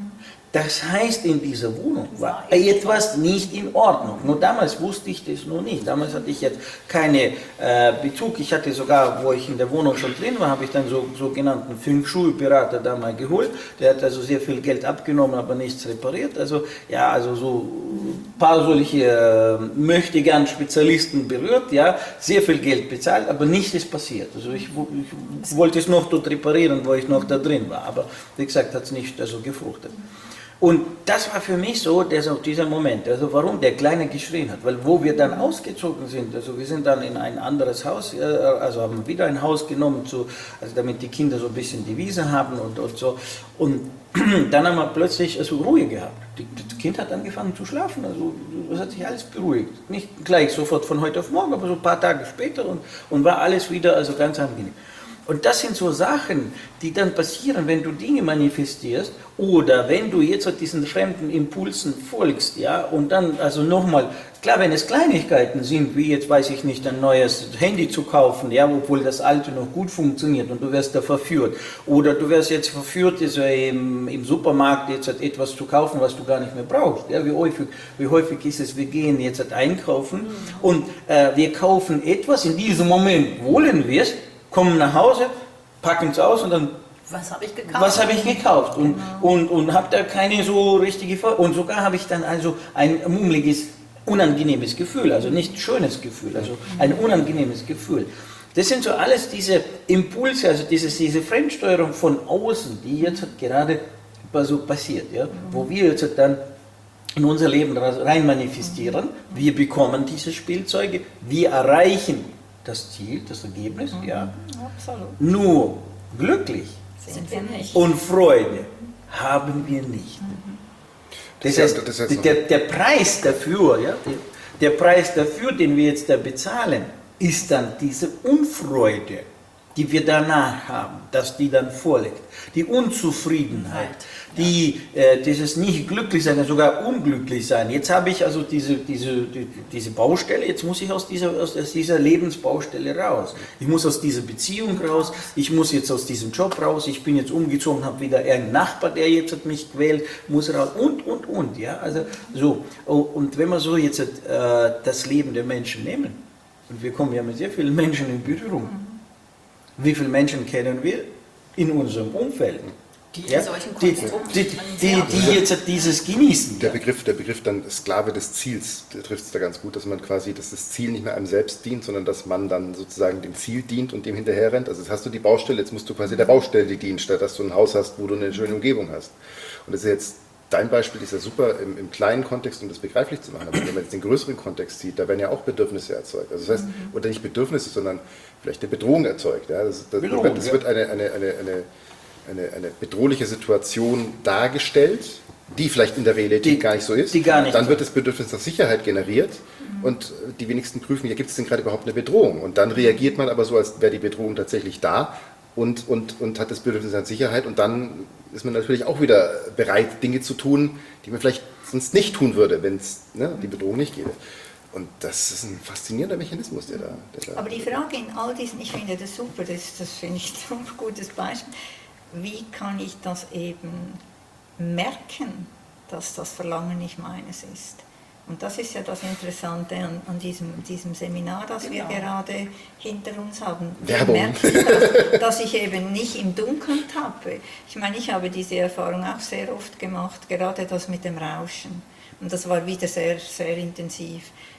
Das heißt, in dieser Wohnung war etwas nicht in Ordnung. Nur damals wusste ich das noch nicht. Damals hatte ich jetzt keinen äh, Bezug. Ich hatte sogar, wo ich in der Wohnung schon drin war, habe ich dann so sogenannten Feng Shui-Berater da mal geholt. Der hat also sehr viel Geld abgenommen, aber nichts repariert. Also ja, also so ein paar solche äh, möchte gern Spezialisten berührt, ja, sehr viel Geld bezahlt, aber nichts ist passiert. Also ich, ich wollte es noch dort reparieren, wo ich noch da drin war. Aber wie gesagt, hat es nicht also gefruchtet. Und das war für mich so der, dieser Moment, also warum der Kleine geschrien hat, weil wo wir dann ausgezogen sind, also wir sind dann in ein anderes Haus, also haben wieder ein Haus genommen, zu, also damit die Kinder so ein bisschen die Wiese haben und, und so, und dann haben wir plötzlich also Ruhe gehabt. Das Kind hat angefangen zu schlafen, also es hat sich alles beruhigt, nicht gleich sofort von heute auf morgen, aber so ein paar Tage später und, und war alles wieder also ganz angenehm. Und das sind so Sachen, die dann passieren, wenn du Dinge manifestierst oder wenn du jetzt diesen fremden Impulsen folgst, ja, und dann also nochmal, klar, wenn es Kleinigkeiten sind, wie jetzt weiß ich nicht, ein neues Handy zu kaufen, ja, obwohl das alte noch gut funktioniert und du wirst da verführt, oder du wirst jetzt verführt, also im, im Supermarkt jetzt etwas zu kaufen, was du gar nicht mehr brauchst, ja, wie häufig, wie häufig ist es, wir gehen jetzt einkaufen und äh, wir kaufen etwas, in diesem Moment wollen wir es, kommen nach Hause, packen es aus und dann, was habe ich gekauft? Was habe ich gekauft? Und, genau. und, und habe da keine so richtige Ver und sogar habe ich dann also ein mummeliges, unangenehmes Gefühl, also nicht schönes Gefühl, also ein unangenehmes Gefühl. Das sind so alles diese Impulse, also dieses, diese Fremdsteuerung von außen, die jetzt gerade so passiert, ja, wo wir jetzt dann in unser Leben rein manifestieren, wir bekommen diese Spielzeuge, wir erreichen das Ziel, das Ergebnis, mhm. ja. Absolut. Nur glücklich sind wir nicht. Und Freude haben wir nicht. Mhm. Das heißt, das heißt der, der Preis dafür, ja, der, der Preis dafür, den wir jetzt da bezahlen, ist dann diese Unfreude, die wir danach haben, dass die dann vorliegt. Die Unzufriedenheit, die, äh, dieses nicht glücklich sein, sogar unglücklich sein. Jetzt habe ich also diese, diese, die, diese Baustelle, jetzt muss ich aus dieser, aus dieser Lebensbaustelle raus. Ich muss aus dieser Beziehung raus, ich muss jetzt aus diesem Job raus, ich bin jetzt umgezogen, habe wieder irgendeinen Nachbar, der jetzt hat mich quält, muss raus und, und, und. Ja? Also, so. Und wenn wir so jetzt äh, das Leben der Menschen nehmen, und wir kommen ja mit sehr vielen Menschen in Berührung, wie viele Menschen kennen wir in unserem Umfeld? Die ja? in solchen die, Konstrukten die, die, die jetzt dieses genießen. Der Begriff, der Begriff dann Sklave des Ziels, der trifft es da ganz gut, dass man quasi, dass das Ziel nicht mehr einem selbst dient, sondern dass man dann sozusagen dem Ziel dient und dem hinterher rennt. Also jetzt hast du die Baustelle, jetzt musst du quasi der Baustelle dienen, statt dass du ein Haus hast, wo du eine schöne Umgebung hast. Und das ist jetzt, dein Beispiel ist ja super im, im kleinen Kontext, um das begreiflich zu machen, aber wenn man jetzt den größeren Kontext sieht, da werden ja auch Bedürfnisse erzeugt. Also das heißt, mhm. oder nicht Bedürfnisse, sondern vielleicht eine Bedrohung erzeugt. Ja? Das, das, Bedrohung, das wird eine, eine, eine, eine, eine, eine bedrohliche Situation dargestellt, die vielleicht in der Realität die, gar nicht so ist. Die gar nicht dann wird das Bedürfnis nach Sicherheit generiert mhm. und die wenigsten prüfen, ja, gibt es denn gerade überhaupt eine Bedrohung? Und dann reagiert man aber so, als wäre die Bedrohung tatsächlich da, und, und, und hat das Bedürfnis an Sicherheit und dann ist man natürlich auch wieder bereit, Dinge zu tun, die man vielleicht sonst nicht tun würde, wenn es ne, die Bedrohung nicht gäbe. Und das ist ein faszinierender Mechanismus, der da... Der da Aber die Frage in all diesen, ich finde das super, das, das finde ich so ein gutes Beispiel, wie kann ich das eben merken, dass das Verlangen nicht meines ist? Und das ist ja das Interessante an, an diesem, diesem Seminar, das genau. wir gerade hinter uns haben. Werbung. Merke ich, dass, dass ich eben nicht im Dunkeln tappe. Ich meine, ich habe diese Erfahrung auch sehr oft gemacht, gerade das mit dem Rauschen. Und das war wieder sehr, sehr intensiv.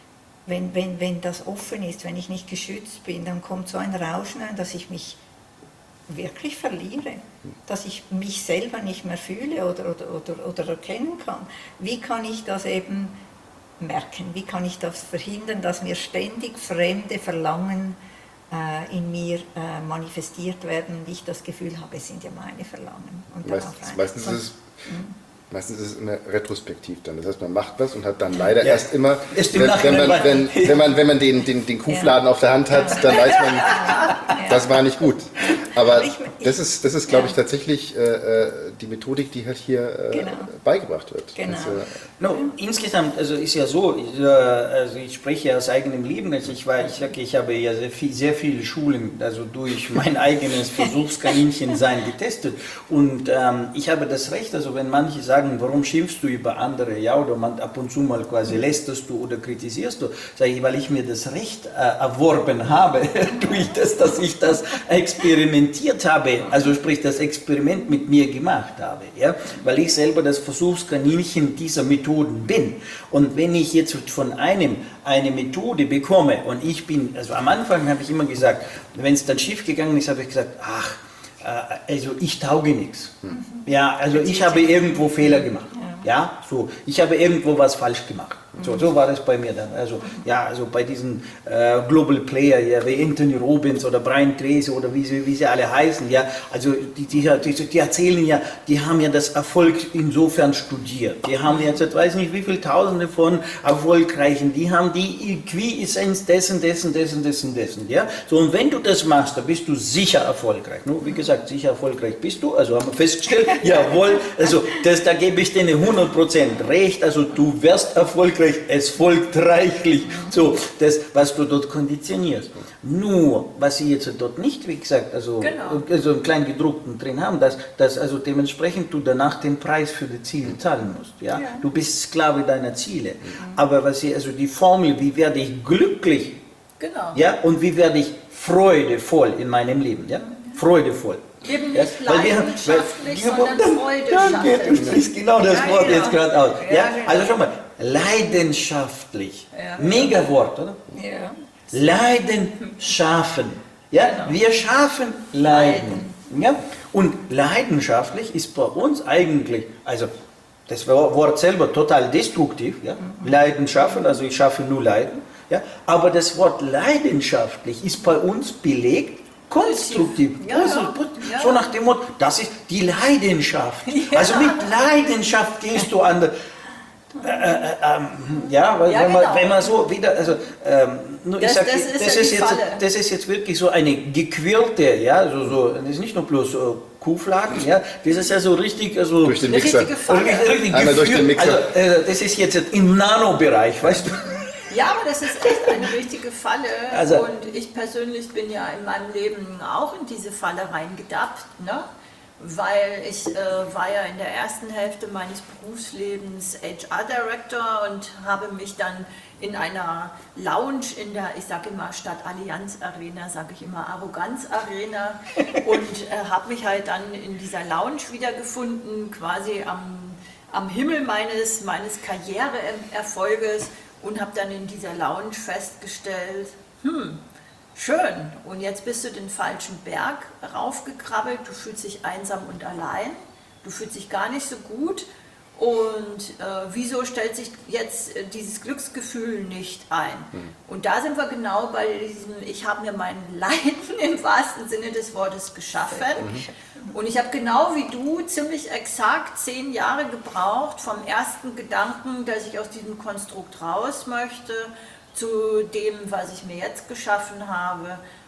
Wenn, wenn, wenn das offen ist, wenn ich nicht geschützt bin, dann kommt so ein Rauschen ein, dass ich mich wirklich verliere, dass ich mich selber nicht mehr fühle oder, oder, oder, oder erkennen kann. Wie kann ich das eben merken? Wie kann ich das verhindern, dass mir ständig fremde Verlangen äh, in mir äh, manifestiert werden und ich das Gefühl habe, es sind ja meine Verlangen. Und meistens meistens ist es... Meistens ist es immer retrospektiv dann. Das heißt, man macht was und hat dann leider ja. erst immer, wenn, wenn, man, wenn, wenn man, wenn man den, den, den Kuhfladen ja. auf der Hand hat, ja. dann weiß man, ja. das war nicht gut. Aber das ist, das ist glaube ich, tatsächlich äh, die Methodik, die halt hier äh, genau. beigebracht wird. Genau. Also, no, insgesamt, also ist ja so, ich, äh, also ich spreche ja aus eigenem Leben. Also ich, war, ich, sag, ich habe ja sehr, viel, sehr viele Schulen, also durch mein eigenes Versuchskaninchen-Sein getestet. Und ähm, ich habe das Recht, also wenn manche sagen, warum schimpfst du über andere, ja, oder man ab und zu mal quasi lästerst du oder kritisierst du, sage ich, weil ich mir das Recht äh, erworben habe, durch das, dass ich das experimentiert habe, also sprich das Experiment mit mir gemacht habe, ja, weil ich selber das Versuchskaninchen dieser Methoden bin. Und wenn ich jetzt von einem eine Methode bekomme und ich bin, also am Anfang habe ich immer gesagt, wenn es dann schief gegangen ist, habe ich gesagt, ach, also ich tauge nichts. Hm. Ja, also ich habe irgendwo Fehler gemacht. Ja, so, ich habe irgendwo was falsch gemacht. So, so war das bei mir dann. Also, ja, also bei diesen äh, Global Player, ja, wie Anthony Robbins oder Brian Tracy oder wie sie, wie sie alle heißen, ja, also die, die, die, die erzählen ja, die haben ja das Erfolg insofern studiert. Die haben jetzt, ich weiß nicht wie viele Tausende von Erfolgreichen, die haben die Quintessenz dessen, dessen, dessen, dessen, dessen, ja. So, und wenn du das machst, dann bist du sicher erfolgreich. Nur, wie gesagt, sicher erfolgreich bist du, also haben wir festgestellt, jawohl, also das, da gebe ich dir hundert Prozent recht, also du wirst erfolgreich, es folgt reichlich, so, das, was du dort konditionierst. Nur, was sie jetzt dort nicht, wie gesagt, also, genau. also einen kleinen gedruckten drin haben, dass, dass also dementsprechend du danach den Preis für die Ziele zahlen musst. Ja? Ja. Du bist Sklave deiner Ziele. Mhm. Aber was sie, also die Formel, wie werde ich glücklich, genau. ja, und wie werde ich freudevoll in meinem Leben, ja, freudevoll. Eben nicht ja, leidenschaftlich, wir, sondern Freude schaffen. Du sprichst genau das ja, Wort ja. jetzt gerade aus. Ja, ja, also schau mal, leidenschaftlich, ja. mega Wort, oder? Ja. Leiden schaffen. Ja? Genau. Wir schaffen Leiden. Leiden. Ja? Und leidenschaftlich ist bei uns eigentlich, also das Wort selber total destruktiv, ja? Mhm. Leiden schaffen, also ich schaffe nur Leiden. Ja? Aber das Wort leidenschaftlich ist bei uns belegt, konstruktiv, ja, ja. so nach dem Motto, das ist die Leidenschaft. Ja. Also mit Leidenschaft gehst du an, äh, äh, äh, ja, weil, ja, wenn, man, genau. wenn man so wieder, also ähm, nur das, ich sag, das, ist, das, ist jetzt, das ist jetzt wirklich so eine gequirlte, ja, so, so, das ist nicht nur bloß uh, Kuhfladen, ja, das ist ja so richtig, also durch den Mixer, richtig, richtig einmal durch den Mixer. Also, äh, das ist jetzt im Nanobereich, weißt du. Ja, aber das ist echt eine richtige Falle also, und ich persönlich bin ja in meinem Leben auch in diese Falle reingedappt, ne? Weil ich äh, war ja in der ersten Hälfte meines Berufslebens H R Director und habe mich dann in einer Lounge in der, ich sage immer statt Allianz Arena, sage ich immer Arroganz Arena und äh, habe mich halt dann in dieser Lounge wiedergefunden, quasi am, am Himmel meines, meines Karriereerfolges. Und habe dann in dieser Lounge festgestellt, hm, schön, und jetzt bist du den falschen Berg raufgekrabbelt, du fühlst dich einsam und allein, du fühlst dich gar nicht so gut und äh, wieso stellt sich jetzt äh, dieses Glücksgefühl nicht ein? Hm. Und da sind wir genau bei diesem, ich habe mir mein Leiden im wahrsten Sinne des Wortes geschaffen. Mhm. Und ich habe genau wie du ziemlich exakt zehn Jahre gebraucht vom ersten Gedanken, dass ich aus diesem Konstrukt raus möchte, zu dem, was ich mir jetzt geschaffen habe.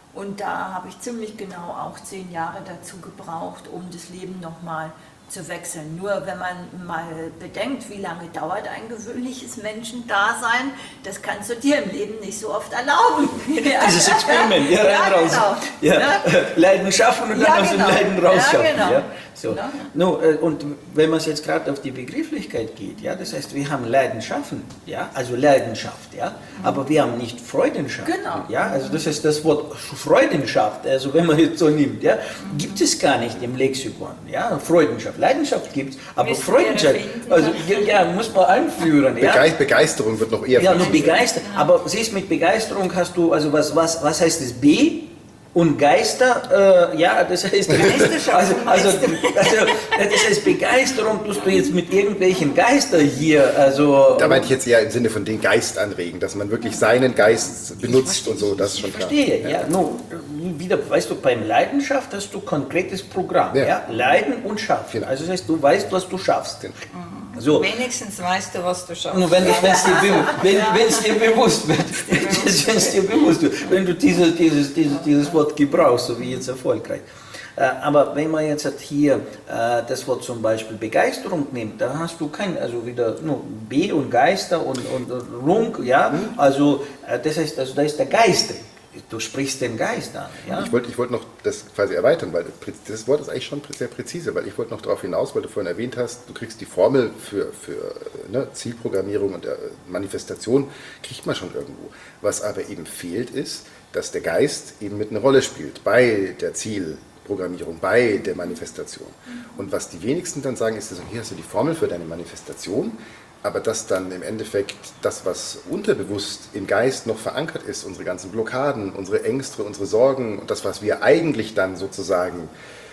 Und da habe ich ziemlich genau auch zehn Jahre dazu gebraucht, um das Leben nochmal zu wechseln. Nur wenn man mal bedenkt, wie lange dauert ein gewöhnliches Menschendasein, das kannst du dir im Leben nicht so oft erlauben. Dieses Experiment, ja, rein, ja, raus. Genau. Ja. Ja. Leiden schaffen und dann Ja, aus genau. dem Leiden rausschaffen. Ja, genau. Ja. So. Genau. No, äh, und wenn man es jetzt gerade auf die Begrifflichkeit geht, ja, das heißt, wir haben Leiden schaffen, ja, also Leidenschaft, ja, aber wir haben nicht Freudenschaft. Genau. Ja, also das heißt, das Wort Freudenschaft, also wenn man jetzt so nimmt, ja, gibt es gar nicht im Lexikon, ja, Freudenschaft. Leidenschaft gibt es, aber Müssen Freudenschaft, wir erfinden, also ja, muss man einführen. Ja. Begei- Begeisterung wird noch eher Ja, nur verwendet. begeistert. Aber siehst, mit Begeisterung hast du, also was, was, was heißt das B? Und Geister, äh, ja, das heißt, Meisterschaft also, und also, Meister. also, das heißt Begeisterung tust du jetzt mit irgendwelchen Geister hier, also... Da meinte ich jetzt eher im Sinne von den Geist anregen, dass man wirklich seinen Geist benutzt und so, das ist schon Ich klar. verstehe, ja, no, wieder, weißt du, beim Leidenschaft hast du konkretes Programm, ja, Ja. Leiden und Schaffen, Genau. also das heißt, du weißt, was du schaffst. So. Wenigstens weißt du, was du schaffst. Nur wenn es dir, be- wenn, wenn's dir bewusst wird, wenn es dir bewusst wird, wenn du diese, dieses, dieses, dieses Wort gebrauchst, so wie jetzt erfolgreich. Äh, aber wenn man jetzt halt hier äh, das Wort zum Beispiel Begeisterung nimmt, da hast du kein, also wieder nur B und Geister und, und, und Rung, ja, also äh, das heißt, also da ist der Geist drin. Du sprichst den Geist an. Ja? Ich wollte ich wollte noch das quasi erweitern, weil das Wort ist eigentlich schon sehr präzise, weil ich wollte noch darauf hinaus, weil du vorhin erwähnt hast, du kriegst die Formel für, für ne, Zielprogrammierung und äh, Manifestation, kriegt man schon irgendwo. Was aber eben fehlt ist, dass der Geist eben mit eine Rolle spielt bei der Zielprogrammierung, bei der Manifestation. Und was die wenigsten dann sagen, ist, also, hier hast du die Formel für deine Manifestation, aber dass dann im Endeffekt das, was unterbewusst im Geist noch verankert ist, unsere ganzen Blockaden, unsere Ängste, unsere Sorgen und das, was wir eigentlich dann sozusagen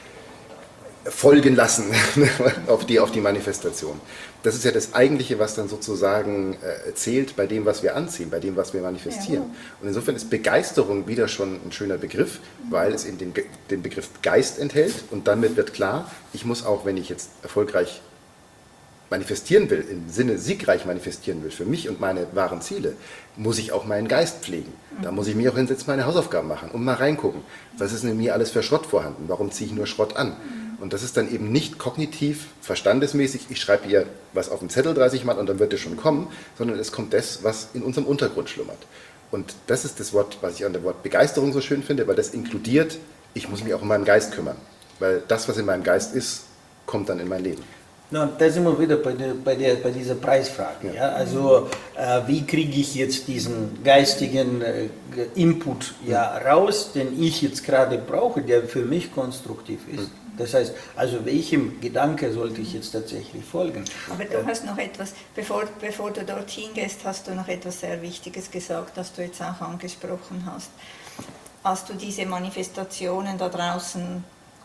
folgen lassen auf die, auf die Manifestation. Das ist ja das Eigentliche, was dann sozusagen äh, zählt bei dem, was wir anziehen, bei dem, was wir manifestieren. Und insofern ist Begeisterung wieder schon ein schöner Begriff, weil es eben den, den Begriff Geist enthält und damit wird klar, ich muss auch, wenn ich jetzt erfolgreich manifestieren will, im Sinne siegreich manifestieren will, für mich und meine wahren Ziele, muss ich auch meinen Geist pflegen. Da muss ich mir auch hinsetzen, meine Hausaufgaben machen und mal reingucken. Was ist denn in mir alles für Schrott vorhanden? Warum ziehe ich nur Schrott an? Und das ist dann eben nicht kognitiv, verstandesmäßig, ich schreibe ihr was auf den Zettel dreißig Mal und dann wird es schon kommen, sondern es kommt das, was in unserem Untergrund schlummert. Und das ist das Wort, was ich an dem Wort Begeisterung so schön finde, weil das inkludiert, ich muss mich auch um meinen Geist kümmern. Weil das, was in meinem Geist ist, kommt dann in mein Leben. Na, da sind wir wieder bei, der, bei, der, bei dieser Preisfrage. Ja? Also äh, wie kriege ich jetzt diesen geistigen äh, Input ja, raus, den ich jetzt gerade brauche, der für mich konstruktiv ist. Das heißt, also welchem Gedanke sollte ich jetzt tatsächlich folgen? Aber du hast noch etwas, bevor, bevor du dorthin gehst, hast du noch etwas sehr Wichtiges gesagt, das du jetzt auch angesprochen hast. Als du diese Manifestationen da draußen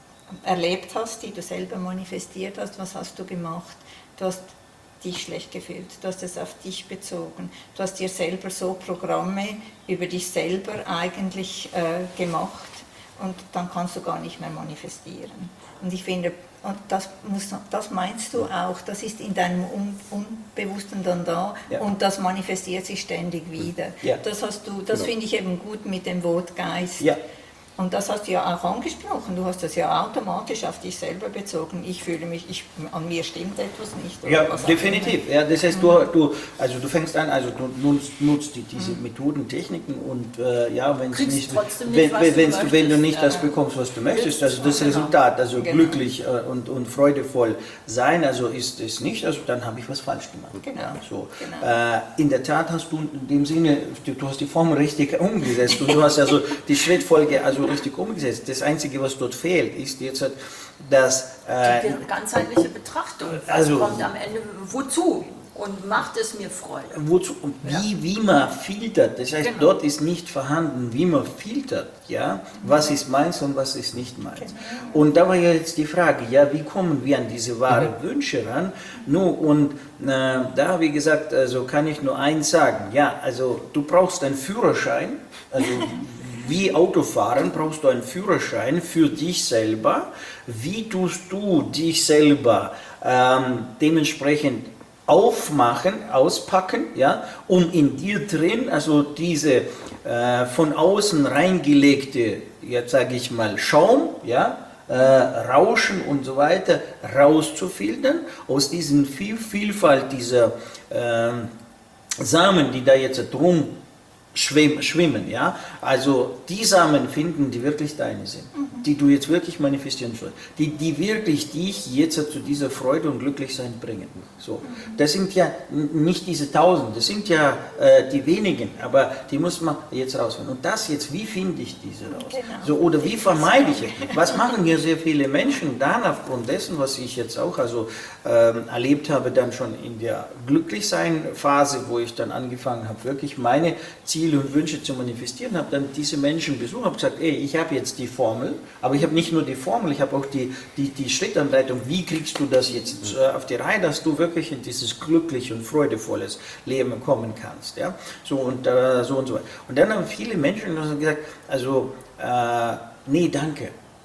erlebt hast, die du selber manifestiert hast, was hast du gemacht? Du hast dich schlecht gefühlt, du hast es auf dich bezogen, du hast dir selber so Programme über dich selber eigentlich äh, gemacht und dann kannst du gar nicht mehr manifestieren. Und ich finde, und das, muss, das meinst du auch, das ist in deinem Un Unbewussten dann da Ja. und das manifestiert sich ständig wieder. Ja. Das hast du, das Genau. finde ich eben gut mit dem Wort Geist. Ja. Und das hast du ja auch angesprochen, du hast das ja automatisch auf dich selber bezogen. Ich fühle mich, ich, an mir stimmt etwas nicht. Oder Ja, was auch definitiv. immer. Ja, das heißt, du, du, also du fängst an, also du nutzt, nutzt die, diese Methoden, Techniken und äh, ja, wenn Kriegst nicht, trotzdem wenn, nicht, was wenn, du wenn, du, wenn du möchtest, nicht ja. das bekommst, was du möchtest, also das Genau. Resultat, also Genau. glücklich äh, und, und freudevoll sein, also ist es nicht, also dann habe ich was falsch gemacht. Genau. Ja, so. Genau. Äh, in der Tat hast du in dem Sinne, du, du hast die Formel richtig umgesetzt und du hast also die Schrittfolge also richtig umgesetzt. Das Einzige, was dort fehlt, ist jetzt, dass äh, Die ganzheitliche Betrachtung. Was Also- kommt am Ende wozu? Und macht es mir Freude? wozu, und wie, wie man filtert, das heißt, Genau. dort ist nicht vorhanden, wie man filtert, ja, was ist meins und was ist nicht meins. Und da war ja jetzt die Frage, ja, wie kommen wir an diese wahren Wünsche ran? Nun, und äh, da, wie gesagt, also kann ich nur eins sagen, ja, also du brauchst einen Führerschein, also wie Autofahren brauchst du einen Führerschein für dich selber. Wie tust du dich selber ähm, dementsprechend aufmachen, auspacken, ja, um in dir drin, also diese äh, von außen reingelegte, jetzt sage ich mal, Schaum, ja, äh, Rauschen und so weiter, rauszufiltern, aus diesen Viel Vielfalt dieser äh, Samen, die da jetzt drum schwimmen, schwimmen, ja, also die Samen finden, die wirklich deine sind, mhm. die du jetzt wirklich manifestieren sollst, die, die wirklich dich jetzt zu dieser Freude und Glücklichsein bringen. So, das sind ja nicht diese Tausend, das sind ja äh, die wenigen, aber die muss man jetzt rausfinden. Und das jetzt, wie finde ich diese raus? Genau. So, oder wie vermeide ich es? Was machen hier sehr viele Menschen dann aufgrund dessen, was ich jetzt auch also ähm, erlebt habe, dann schon in der Glücklichsein-Phase, wo ich dann angefangen habe, wirklich meine Ziele und Wünsche zu manifestieren, habe dann diese Menschen besucht, habe gesagt, ey, ich habe jetzt die Formel, aber ich habe nicht nur die Formel, ich habe auch die, die, die Schrittanleitung, wie kriegst du das jetzt äh, auf die Reihe, dass du wirklich in dieses glücklich und freudevolles Leben kommen kannst, ja, so und äh, so und so weiter. Und dann haben viele Menschen gesagt, also, äh, nee, danke,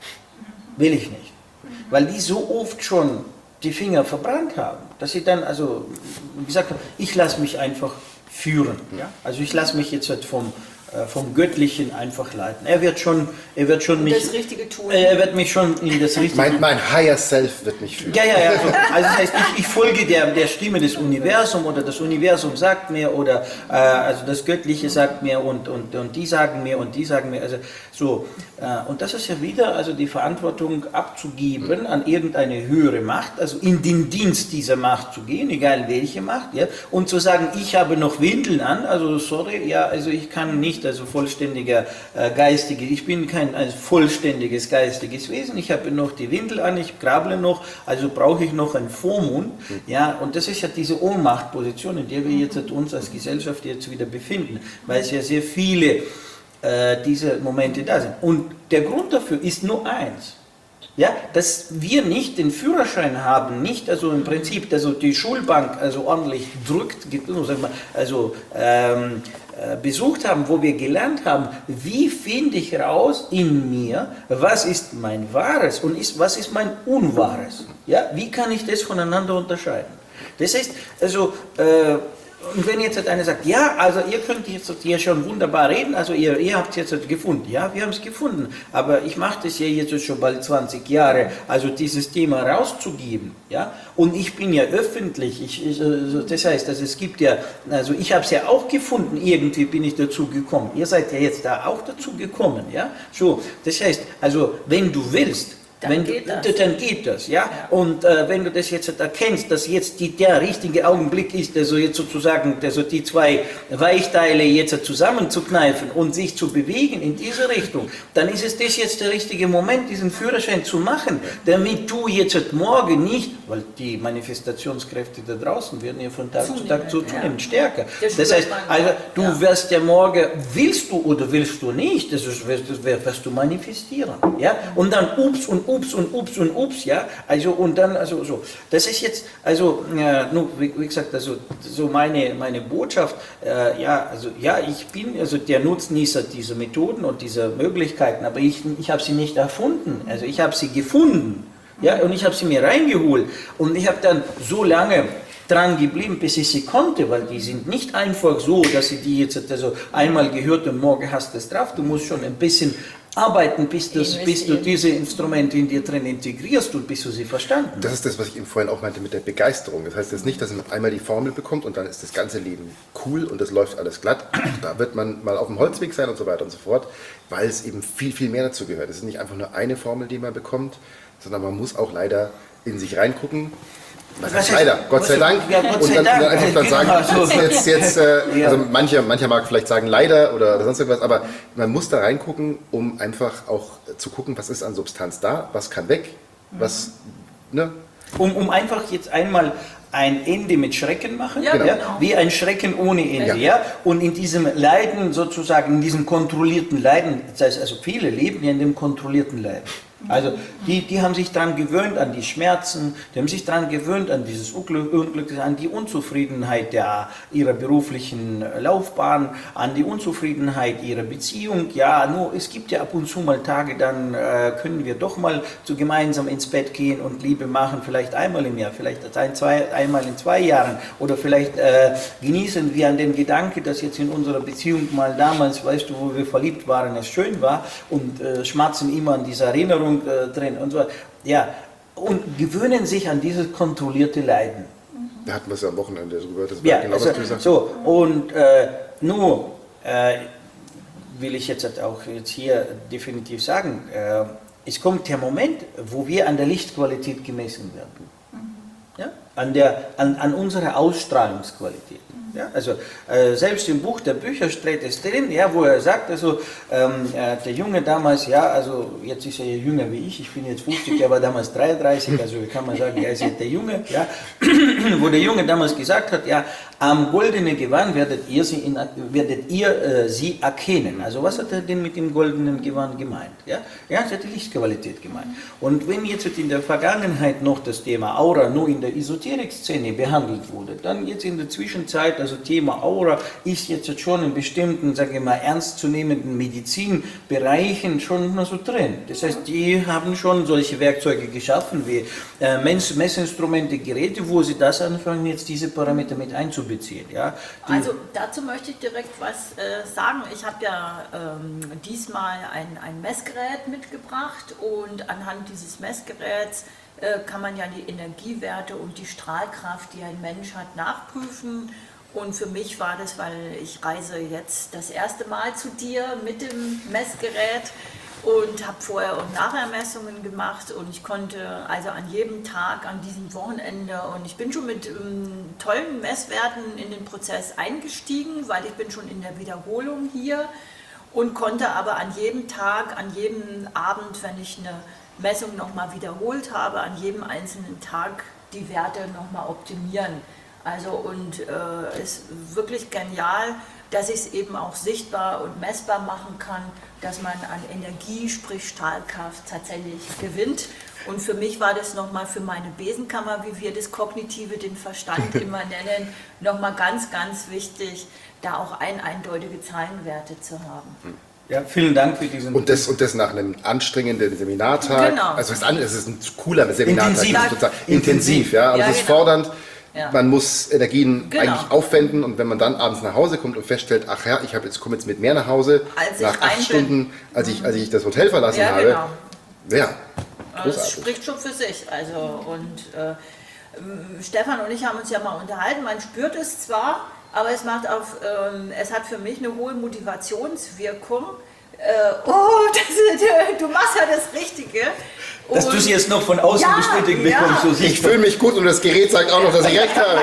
will ich nicht, weil die so oft schon die Finger verbrannt haben, dass sie dann also gesagt haben, ich lasse mich einfach führen. Ja? Also ich lasse mich jetzt vom, äh, vom Göttlichen einfach leiten. Er wird schon, er wird schon mich, das Richtige tun. Äh, er wird mich schon in das Richtige. Mein, mein Higher Self wird mich führen. Ja, ja, ja. Also, also das heißt, ich, ich folge der, der Stimme des Universums oder das Universum sagt mir oder äh, also das Göttliche sagt mir und, und, und die sagen mir und die sagen mir. Also so äh, und das ist ja wieder also die Verantwortung abzugeben an irgendeine höhere Macht, also in den Dienst dieser Macht zu gehen, egal welche Macht, ja, und zu sagen, ich habe noch Windeln an, also sorry, ja, also ich kann nicht, also vollständiger äh, geistige, ich bin kein ein vollständiges geistiges Wesen, ich habe noch die Windel an, ich grable noch, also brauche ich noch einen Vormund, ja, und das ist ja diese Ohnmachtposition, in der wir jetzt uns als Gesellschaft jetzt wieder befinden, weil es ja sehr viele äh, diese Momente da sind. Und der Grund dafür ist nur eins. Ja, dass wir nicht den Führerschein haben, nicht also im Prinzip also die Schulbank also ordentlich drückt, also ähm, äh, besucht haben, wo wir gelernt haben, wie finde ich raus in mir, was ist mein Wahres und ist, was ist mein Unwahres. Ja, wie kann ich das voneinander unterscheiden? Das heißt, also äh, und wenn jetzt einer sagt, ja, also ihr könnt jetzt hier schon wunderbar reden, also ihr, ihr habt es jetzt gefunden, ja, wir haben es gefunden, aber ich mache das ja jetzt schon bald zwanzig Jahre, also dieses Thema rauszugeben, ja, und ich bin ja öffentlich, ich, ich, also das heißt, also es gibt ja, also ich habe es ja auch gefunden, irgendwie bin ich dazu gekommen, ihr seid ja jetzt da auch dazu gekommen, ja, so, das heißt, also wenn du willst, Dann, wenn geht du, das. dann geht das, ja. ja. Und äh, wenn du das jetzt erkennst, dass jetzt die, der richtige Augenblick ist, also jetzt sozusagen also die zwei Weichteile jetzt zusammenzukneifen und sich zu bewegen in diese Richtung, dann ist es das jetzt der richtige Moment, diesen Führerschein zu machen, damit du jetzt morgen nicht, weil die Manifestationskräfte da draußen werden ja von Tag zunehmen, zu Tag zu zunehmend ja. stärker. Das, das heißt, also du ja. wirst ja morgen, willst du oder willst du nicht, das wirst, wirst du manifestieren, ja. Und dann ups und ups und ups und ups, ja, also und dann, also so, das ist jetzt, also, ja, nur, wie, wie gesagt, also so meine, meine Botschaft, äh, ja, also, ja, ich bin also der Nutznießer dieser Methoden und dieser Möglichkeiten, aber ich, ich habe sie nicht erfunden, also ich habe sie gefunden, ja, und ich habe sie mir reingeholt und ich habe dann so lange dran geblieben, bis ich sie konnte, weil die sind nicht einfach so, dass sie die jetzt also einmal gehört und morgen hast du es drauf, du musst schon ein bisschen arbeiten, bis, das, bis du diese Instrumente in dir drin integrierst und bis du sie verstanden hast. Das ist das, was ich eben vorhin auch meinte mit der Begeisterung. Das heißt jetzt nicht, dass man einmal die Formel bekommt und dann ist das ganze Leben cool und es läuft alles glatt. Da wird man mal auf dem Holzweg sein und so weiter und so fort, weil es eben viel, viel mehr dazu gehört. Es ist nicht einfach nur eine Formel, die man bekommt, sondern man muss auch leider in sich reingucken. Was heißt leider? Gott sei Dank. Ja, Gott sei und dann, dann einfach dann sagen, also, jetzt, jetzt, äh, ja. also mancher, mancher mag vielleicht sagen leider oder sonst irgendwas, aber man muss da reingucken, um einfach auch zu gucken, was ist an Substanz da, was kann weg, was, ne? Um, um einfach jetzt einmal ein Ende mit Schrecken machen, ja, genau. ja, wie ein Schrecken ohne Ende, ja. ja, und in diesem Leiden sozusagen, in diesem kontrollierten Leiden, das heißt also viele leben ja in dem kontrollierten Leiden. Also die, die haben sich daran gewöhnt, an die Schmerzen, die haben sich daran gewöhnt, an dieses Unglück, an die Unzufriedenheit der, ihrer beruflichen Laufbahn, an die Unzufriedenheit ihrer Beziehung. Ja, nur es gibt ja ab und zu mal Tage, dann äh, können wir doch mal so gemeinsam ins Bett gehen und Liebe machen, vielleicht einmal im Jahr, vielleicht ein, zwei, einmal in zwei Jahren. Oder vielleicht äh, genießen wir an den Gedanken, dass jetzt in unserer Beziehung mal damals, weißt du, wo wir verliebt waren, es schön war und äh, schmatzen immer an dieser Erinnerung äh, drin und so. Ja, und gewöhnen sich an dieses kontrollierte Leiden. Da hatten wir es ja am Wochenende drüber. Das war ja, genau, also, was du gesagt hast. so, und äh, nur äh, will ich jetzt auch jetzt hier definitiv sagen, äh, es kommt der Moment, wo wir an der Lichtqualität gemessen werden. Ja? An, der, an, an unserer Ausstrahlungsqualität. Ja? Also äh, selbst im Buch der Bücher steht es drin, ja, wo er sagt, also ähm, äh, der Junge damals, ja, also jetzt ist er ja jünger wie ich, ich bin jetzt fünfzig, er war damals dreiunddreißig, also kann man sagen, er ist jetzt der Junge, ja, wo der Junge damals gesagt hat, ja, am goldenen Gewand werdet ihr sie, in, werdet ihr, äh, sie erkennen. Also was hat er denn mit dem goldenen Gewand gemeint? Ja, ja, er hat die Lichtqualität gemeint. Und wenn jetzt in der Vergangenheit noch das Thema Aura nur in der Esoterik-Szene behandelt wurde, dann jetzt in der Zwischenzeit, also Thema Aura ist jetzt schon in bestimmten, sage ich mal, ernstzunehmenden Medizinbereichen schon so drin. Das heißt, die haben schon solche Werkzeuge geschaffen wie äh, Mess Messinstrumente, Geräte, wo sie das anfangen, jetzt diese Parameter mit einzubeziehen. Ja? Die Also dazu möchte ich direkt was äh, sagen. Ich habe ja ähm, diesmal ein, ein Messgerät mitgebracht und anhand dieses Messgeräts äh, kann man ja die Energiewerte und die Strahlkraft, die ein Mensch hat, nachprüfen. Und für mich war das, weil ich reise jetzt das erste Mal zu dir mit dem Messgerät und habe Vorher- und Nachher-Messungen gemacht und ich konnte also an jedem Tag, an diesem Wochenende und ich bin schon mit ähm, tollen Messwerten in den Prozess eingestiegen, weil ich bin schon in der Wiederholung hier und konnte aber an jedem Tag, an jedem Abend, wenn ich eine Messung nochmal wiederholt habe, an jedem einzelnen Tag die Werte nochmal optimieren. Also und äh, ist wirklich genial, dass ich es eben auch sichtbar und messbar machen kann, dass man an Energie, sprich Strahlkraft, tatsächlich gewinnt. Und für mich war das nochmal für meine Besenkammer, wie wir das Kognitive, den Verstand immer nennen, nochmal ganz, ganz wichtig, da auch ein eindeutige Zahlenwerte zu haben. Ja, vielen Dank für diesen... Und das, und das nach einem anstrengenden Seminartag. Genau. Also es ist, an, es ist ein cooler Seminartag. Intensiv. Das ist total intensiv, ja. Also Ja, es ist genau. fordernd. Ja. Man muss Energien Genau. eigentlich aufwenden und wenn man dann abends nach Hause kommt und feststellt, ach ja, ich habe jetzt komme jetzt mit mehr nach Hause Als ich nach rein acht bin. Stunden, als ich als ich das Hotel verlassen Ja, habe. genau. Ja, Das großartig. spricht schon für sich. Also, und äh, ähm, Stefan und ich haben uns ja mal unterhalten, man spürt es zwar, aber es, macht auf, ähm, es hat für mich eine hohe Motivationswirkung. Äh, oh, das, du machst ja das Richtige. Dass Und- du sie jetzt noch von außen Ja, bestätigt ja. bekommst, so Ich siehst du. fühle mich gut und das Gerät sagt auch noch, dass ich recht habe.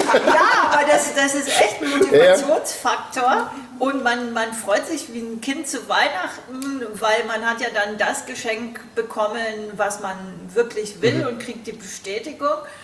Ja, aber das, das ist echt ein Motivationsfaktor und man, man freut sich wie ein Kind zu Weihnachten, weil man hat ja dann das Geschenk bekommen, was man wirklich will und kriegt die Bestätigung.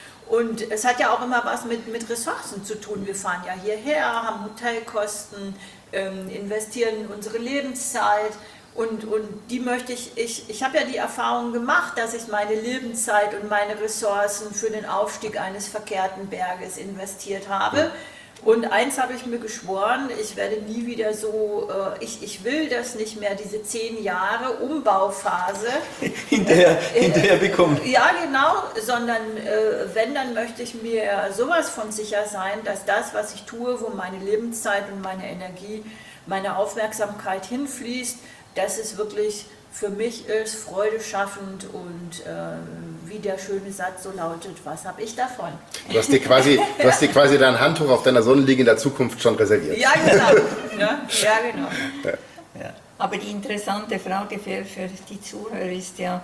Und es hat ja auch immer was mit, mit Ressourcen zu tun. Wir fahren ja hierher, haben Hotelkosten, ähm, investieren in unsere Lebenszeit. Und, und die möchte ich, ich, ich habe ja die Erfahrung gemacht, dass ich meine Lebenszeit und meine Ressourcen für den Aufstieg eines verkehrten Berges investiert habe. Und eins habe ich mir geschworen, ich werde nie wieder so, äh, ich, ich will das nicht mehr, diese zehn Jahre Umbauphase. hinterher, hinterher bekommen. Ja, genau, sondern äh, wenn, dann möchte ich mir sowas von sicher sein, dass das, was ich tue, wo meine Lebenszeit und meine Energie, meine Aufmerksamkeit hinfließt, dass es wirklich für mich ist, freudeschaffend und äh, wie der schöne Satz so lautet, was habe ich davon? Du hast dir quasi, du hast dir quasi dein Handtuch auf deiner Sonnenliege in der Zukunft schon reserviert. Ja, genau. ne? Ja, genau. Ja. Aber die interessante Frage für, für die Zuhörer ist ja,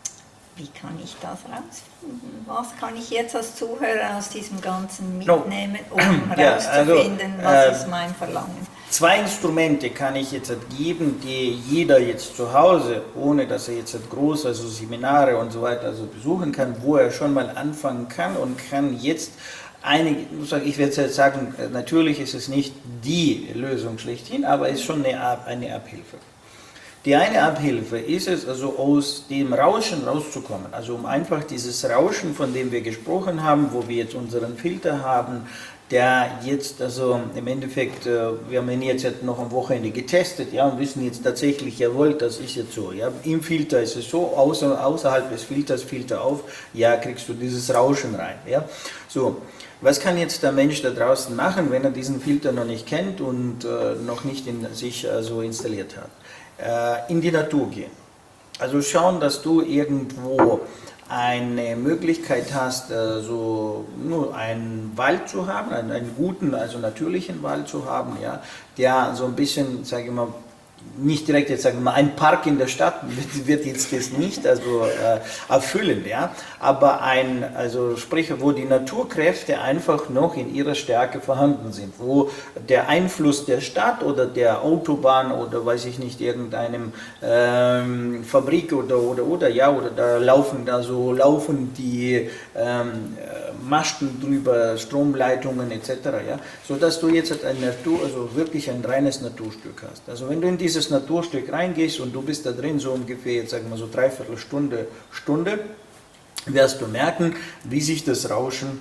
wie kann ich das rausfinden? Was kann ich jetzt als Zuhörer aus diesem Ganzen mitnehmen, um Ja, also, herauszufinden, was äh, ist mein Verlangen? Zwei Instrumente kann ich jetzt geben, die jeder jetzt zu Hause, ohne dass er jetzt groß, also Seminare und so weiter also besuchen kann, wo er schon mal anfangen kann und kann jetzt einige, ich werde jetzt sagen, natürlich ist es nicht die Lösung schlechthin, aber es ist schon eine, eine Abhilfe. Die eine Abhilfe ist es, also aus dem Rauschen rauszukommen, also um einfach dieses Rauschen, von dem wir gesprochen haben, wo wir jetzt unseren Filter haben, der jetzt, also im Endeffekt, wir haben ihn jetzt noch am Wochenende getestet, ja, und wissen jetzt tatsächlich, jawohl, das ist jetzt so, ja, im Filter ist es so, außer, außerhalb des Filters, Filter auf, ja, kriegst du dieses Rauschen rein, ja, so. Was kann jetzt der Mensch da draußen machen, wenn er diesen Filter noch nicht kennt und äh, noch nicht in sich also installiert hat? Äh, in die Natur gehen. Also schauen, dass du irgendwo eine Möglichkeit hast, äh, so nur einen Wald zu haben, einen, einen guten, also natürlichen Wald zu haben, ja, der so ein bisschen, sage ich mal, nicht direkt jetzt sagen wir mal, ein Park in der Stadt wird, wird jetzt das nicht also äh, erfüllen, ja, aber ein, also sprich, wo die Naturkräfte einfach noch in ihrer Stärke vorhanden sind, wo der Einfluss der Stadt oder der Autobahn oder weiß ich nicht, irgendeinem ähm, Fabrik oder oder oder ja, oder da laufen da so laufen die ähm, Masten drüber, Stromleitungen et cetera, ja, so dass du jetzt ein Natur, also wirklich ein reines Naturstück hast. Also wenn du in dieses Naturstück reingehst und du bist da drin so ungefähr, jetzt sagen wir so dreiviertel Stunde, Stunde, wirst du merken, wie sich das Rauschen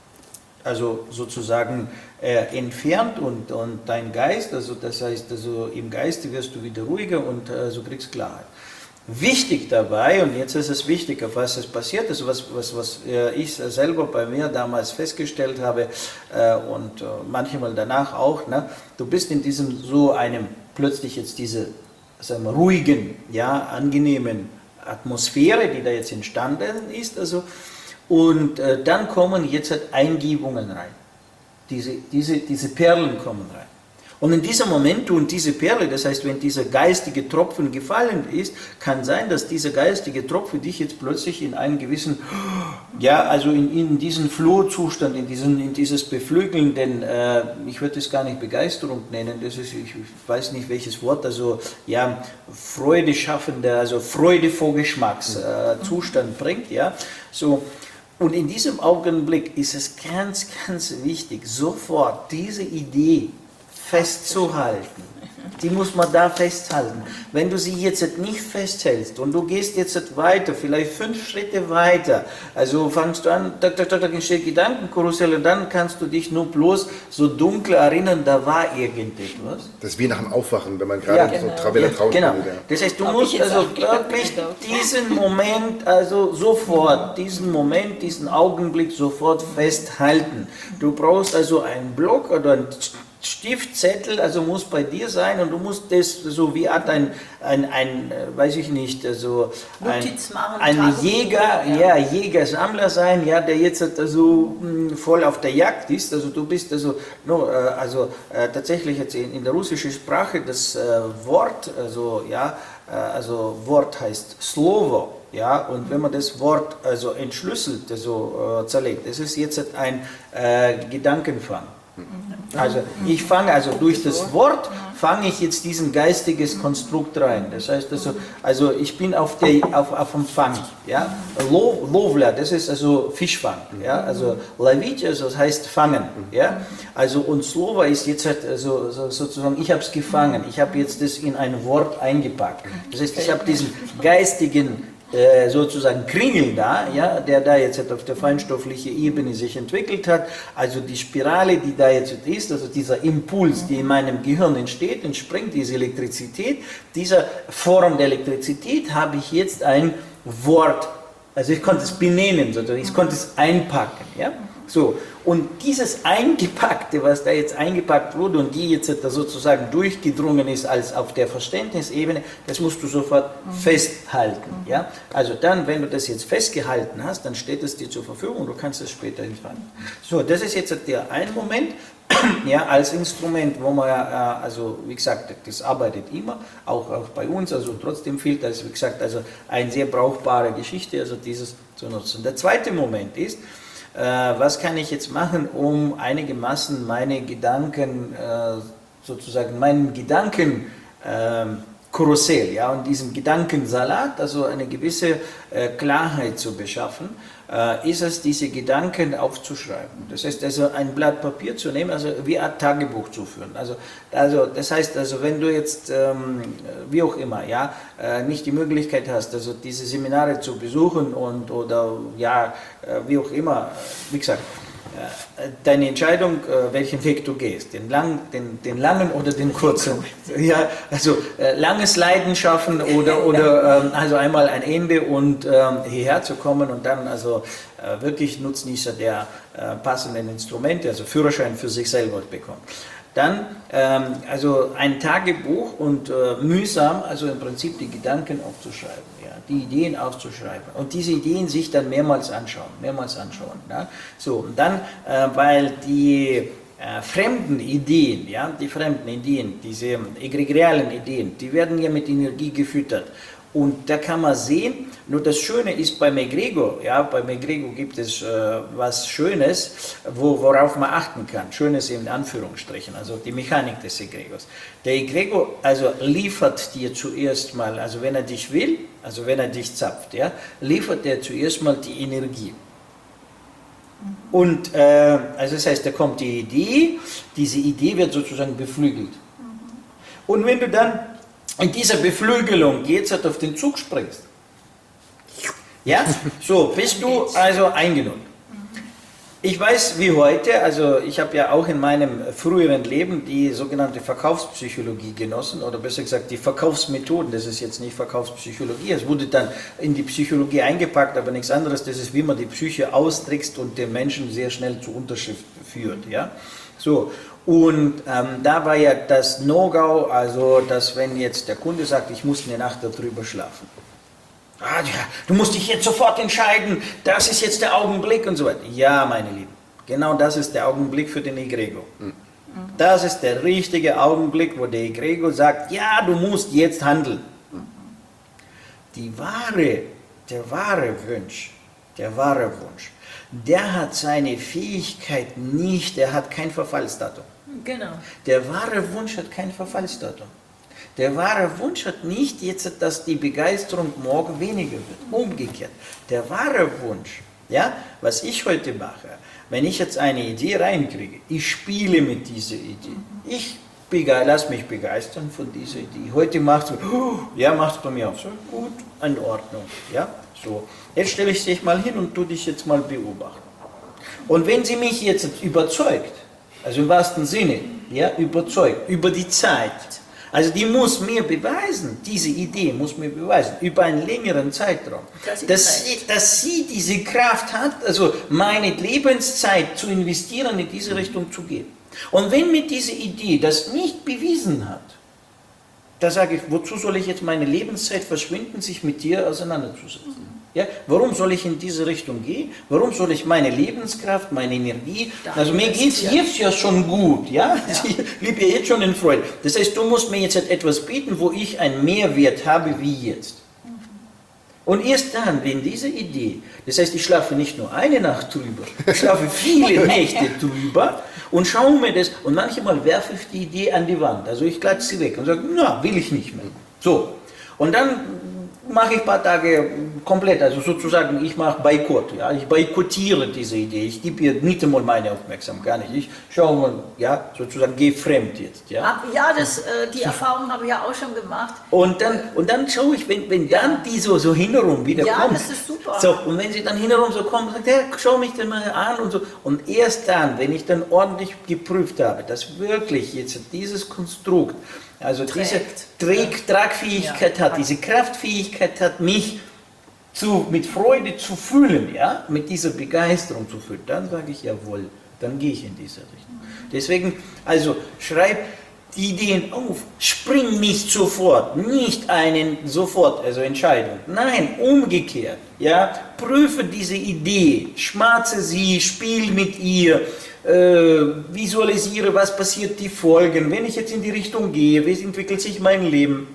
also sozusagen äh, entfernt und, und dein Geist, also das heißt, also im Geiste wirst du wieder ruhiger und äh, so kriegst Klarheit. Wichtig dabei, und jetzt ist es wichtig, auf was es passiert ist, was, was, was ich selber bei mir damals festgestellt habe äh, und äh, manchmal danach auch, ne, du bist in diesem so einem, plötzlich jetzt diese, sagen wir, ruhigen, ja, angenehmen Atmosphäre, die da jetzt entstanden ist, also, und äh, dann kommen jetzt halt Eingebungen rein, diese, diese, diese Perlen kommen rein. Und in diesem Moment und diese Perle, das heißt, wenn dieser geistige Tropfen gefallen ist, kann sein, dass dieser geistige Tropfen dich jetzt plötzlich in einen gewissen, ja, also in, in diesen Flohzustand, in, diesen, in dieses beflügelnden, äh, ich würde es gar nicht Begeisterung nennen, das ist, ich weiß nicht welches Wort, also ja, Freude schaffender, also Freude vor Geschmacks äh, Zustand bringt, ja, so. Und in diesem Augenblick ist es ganz, ganz wichtig, sofort diese Idee festzuhalten. Die muss man da festhalten. Wenn du sie jetzt nicht festhältst und du gehst jetzt weiter, vielleicht fünf Schritte weiter, also fangst du an, tak, tak, tak, tak, entsteht Gedankenkarussell und dann kannst du dich nur bloß so dunkel erinnern, da war irgendetwas. Das ist wie nach dem Aufwachen, wenn man gerade Ja, so genau. Travella traut. Genau. Das heißt, du Hab musst ich jetzt also auch gedacht. wirklich diesen Moment, also sofort, diesen Moment, diesen Augenblick sofort festhalten. Du brauchst also einen Block oder einen Stiftzettel, also muss bei dir sein und du musst das so wie Art ein, ein, ein weiß ich nicht, also ein, Notiz machen, ein Tagebuch, Jäger, ja, ja. Jäger-Sammler sein, ja, der jetzt also mh, voll auf der Jagd ist, also du bist also, no, äh, also äh, tatsächlich jetzt in, in der russischen Sprache das äh, Wort, also ja, äh, also Wort heißt Slovo. Ja, und wenn man das Wort also entschlüsselt, also äh, zerlegt, das ist jetzt ein äh, Gedankenfang. Also ich fange, also durch das Wort fange ich jetzt diesen geistiges Konstrukt rein. Das heißt also, also ich bin auf, der, auf, auf dem Fang. Ja? Lo, Lovla, das ist also Fischfang. Ja? Also Lavitja, also das heißt fangen. Ja? Also und Slova ist jetzt halt also, sozusagen, ich habe es gefangen. Ich habe jetzt das in ein Wort eingepackt. Das heißt, ich habe diesen geistigen sozusagen Kringel da, ja, der da jetzt auf der feinstofflichen Ebene sich entwickelt hat, also die Spirale, die da jetzt ist, also dieser Impuls, die in meinem Gehirn entsteht, entspringt diese Elektrizität, dieser Form der Elektrizität habe ich jetzt ein Wort, also ich konnte es benennen, sozusagen, ich konnte es einpacken, ja, so. Und dieses Eingepackte, was da jetzt eingepackt wurde und die jetzt da sozusagen durchgedrungen ist als auf der Verständnisebene, das musst du sofort mhm. festhalten. Mhm. Ja? Also dann, wenn du das jetzt festgehalten hast, dann steht es dir zur Verfügung und du kannst es später entfernen. So, das ist jetzt der ein Moment, ja, als Instrument, wo man, ja, also wie gesagt, das arbeitet immer, auch, auch bei uns, also trotzdem fehlt das, wie gesagt, also eine sehr brauchbare Geschichte, also dieses zu nutzen. Der zweite Moment ist, was kann ich jetzt machen, um einigermaßen meine Gedanken, sozusagen meinen Gedankenkomplex Karussell, ja, und diesem Gedankensalat, also eine gewisse äh, Klarheit zu beschaffen, äh, ist es, diese Gedanken aufzuschreiben. Das heißt, also ein Blatt Papier zu nehmen, also wie ein Tagebuch zu führen. Also, also das heißt, also wenn du jetzt, ähm, wie auch immer, ja, äh, nicht die Möglichkeit hast, also diese Seminare zu besuchen und oder ja, äh, wie auch immer, wie gesagt, deine Entscheidung, welchen Weg du gehst, den, lang, den, den langen oder den kurzen. Ja, also äh, langes Leiden schaffen oder, oder ähm, also einmal ein Ende und ähm, hierher zu kommen und dann also äh, wirklich Nutznießer der äh, passenden Instrumente, also Führerschein für sich selber bekommen. Dann ähm, also ein Tagebuch und äh, mühsam, also im Prinzip die Gedanken aufzuschreiben, ja, die Ideen aufzuschreiben und diese Ideen sich dann mehrmals anschauen, mehrmals anschauen. Ja. So, und dann, äh, weil die äh, fremden Ideen, ja, die fremden Ideen, diese egregialen Ideen, die werden ja mit Energie gefüttert. Und da kann man sehen, nur das Schöne ist beim Egregor, ja, beim Egregor gibt es äh, was Schönes, wo, worauf man achten kann. Schönes in Anführungsstrichen, also die Mechanik des Egregors. Der Egregor also liefert dir zuerst mal, also wenn er dich will, also wenn er dich zapft, ja, liefert er zuerst mal die Energie. Und äh, also das heißt, da kommt die Idee, diese Idee wird sozusagen beflügelt. Und wenn du dann in dieser Beflügelung jetzt halt auf den Zug springst, ja, so bist du also eingenommen. Ich weiß wie heute, also ich habe ja auch in meinem früheren Leben die sogenannte Verkaufspsychologie genossen, oder besser gesagt die Verkaufsmethoden, das ist jetzt nicht Verkaufspsychologie, es wurde dann in die Psychologie eingepackt, aber nichts anderes, das ist, wie man die Psyche austrickst und den Menschen sehr schnell zur Unterschrift führt, ja, so. Und ähm, da war ja das No-Go, also dass wenn jetzt der Kunde sagt, ich muss eine Nacht darüber schlafen. Ah ja, du musst dich jetzt sofort entscheiden, das ist jetzt der Augenblick und so weiter. Ja, meine Lieben, genau das ist der Augenblick für den Egregor. Mhm. Das ist der richtige Augenblick, wo der Egregor sagt, ja, du musst jetzt handeln. Mhm. Die wahre, der wahre Wunsch, der wahre Wunsch, der hat seine Fähigkeit nicht, der hat kein Verfallsdatum. Genau. Der wahre Wunsch hat kein Verfallsdatum. Der wahre Wunsch hat nicht jetzt, dass die Begeisterung morgen weniger wird. Umgekehrt. Der wahre Wunsch, ja, was ich heute mache, wenn ich jetzt eine Idee reinkriege, ich spiele mit dieser Idee. Ich lasse mich begeistern von dieser Idee. Heute macht es, ja, macht es bei mir auch so, gut, in Ordnung, ja, so. Jetzt stelle ich dich mal hin und tu dich jetzt mal beobachten. Und wenn sie mich jetzt überzeugt, also im wahrsten Sinne, ja, überzeugt, über die Zeit, also die muss mir beweisen, diese Idee muss mir beweisen, über einen längeren Zeitraum, dass sie, dass sie diese Kraft hat, also meine Lebenszeit zu investieren, in diese Richtung zu gehen. Und wenn mir diese Idee das nicht bewiesen hat, da sage ich, wozu soll ich jetzt meine Lebenszeit verschwinden, sich mit dir auseinanderzusetzen? Ja, warum soll ich in diese Richtung gehen? Warum soll ich meine Lebenskraft, meine Energie, also mir geht es jetzt ja schon gut, ja? Ja. Ich lebe ja jetzt schon in Freude. Das heißt, du musst mir jetzt etwas bieten, wo ich einen Mehrwert habe wie jetzt. Und erst dann, wenn diese Idee, das heißt, ich schlafe nicht nur eine Nacht drüber, ich schlafe viele Nächte drüber und schaue mir das, und manchmal werfe ich die Idee an die Wand, also ich klatsche sie weg und sage, na, will ich nicht mehr. So, und dann mache ich ein paar Tage komplett, also sozusagen, ich mache Boykott, ja, ich boykottiere diese Idee, ich gebe ihr nicht einmal meine Aufmerksamkeit, ich schaue mal, ja, sozusagen, gehe fremd jetzt, ja. Ja, das, äh, die Erfahrung habe ich ja auch schon gemacht. Und dann, und dann schaue ich, wenn, wenn dann die so, so hinherum wieder ja, kommt, das ist super. So, und wenn sie dann hinherum so kommen, sagt, ja, schau mich dann mal an und so, und erst dann, wenn ich dann ordentlich geprüft habe, dass wirklich jetzt dieses Konstrukt, also Trägt. diese Träg, Tragfähigkeit ja. hat, diese Kraftfähigkeit hat, mich zu, mit Freude zu fühlen, ja, mit dieser Begeisterung zu fühlen, dann sage ich, jawohl, dann gehe ich in diese Richtung. Deswegen, also schreib die Ideen auf, spring nicht sofort, nicht einen sofort, also Entscheidung, nein, umgekehrt, ja, prüfe diese Idee, schmatze sie, spiel mit ihr, äh, visualisiere, was passiert, die Folgen, wenn ich jetzt in die Richtung gehe, wie entwickelt sich mein Leben,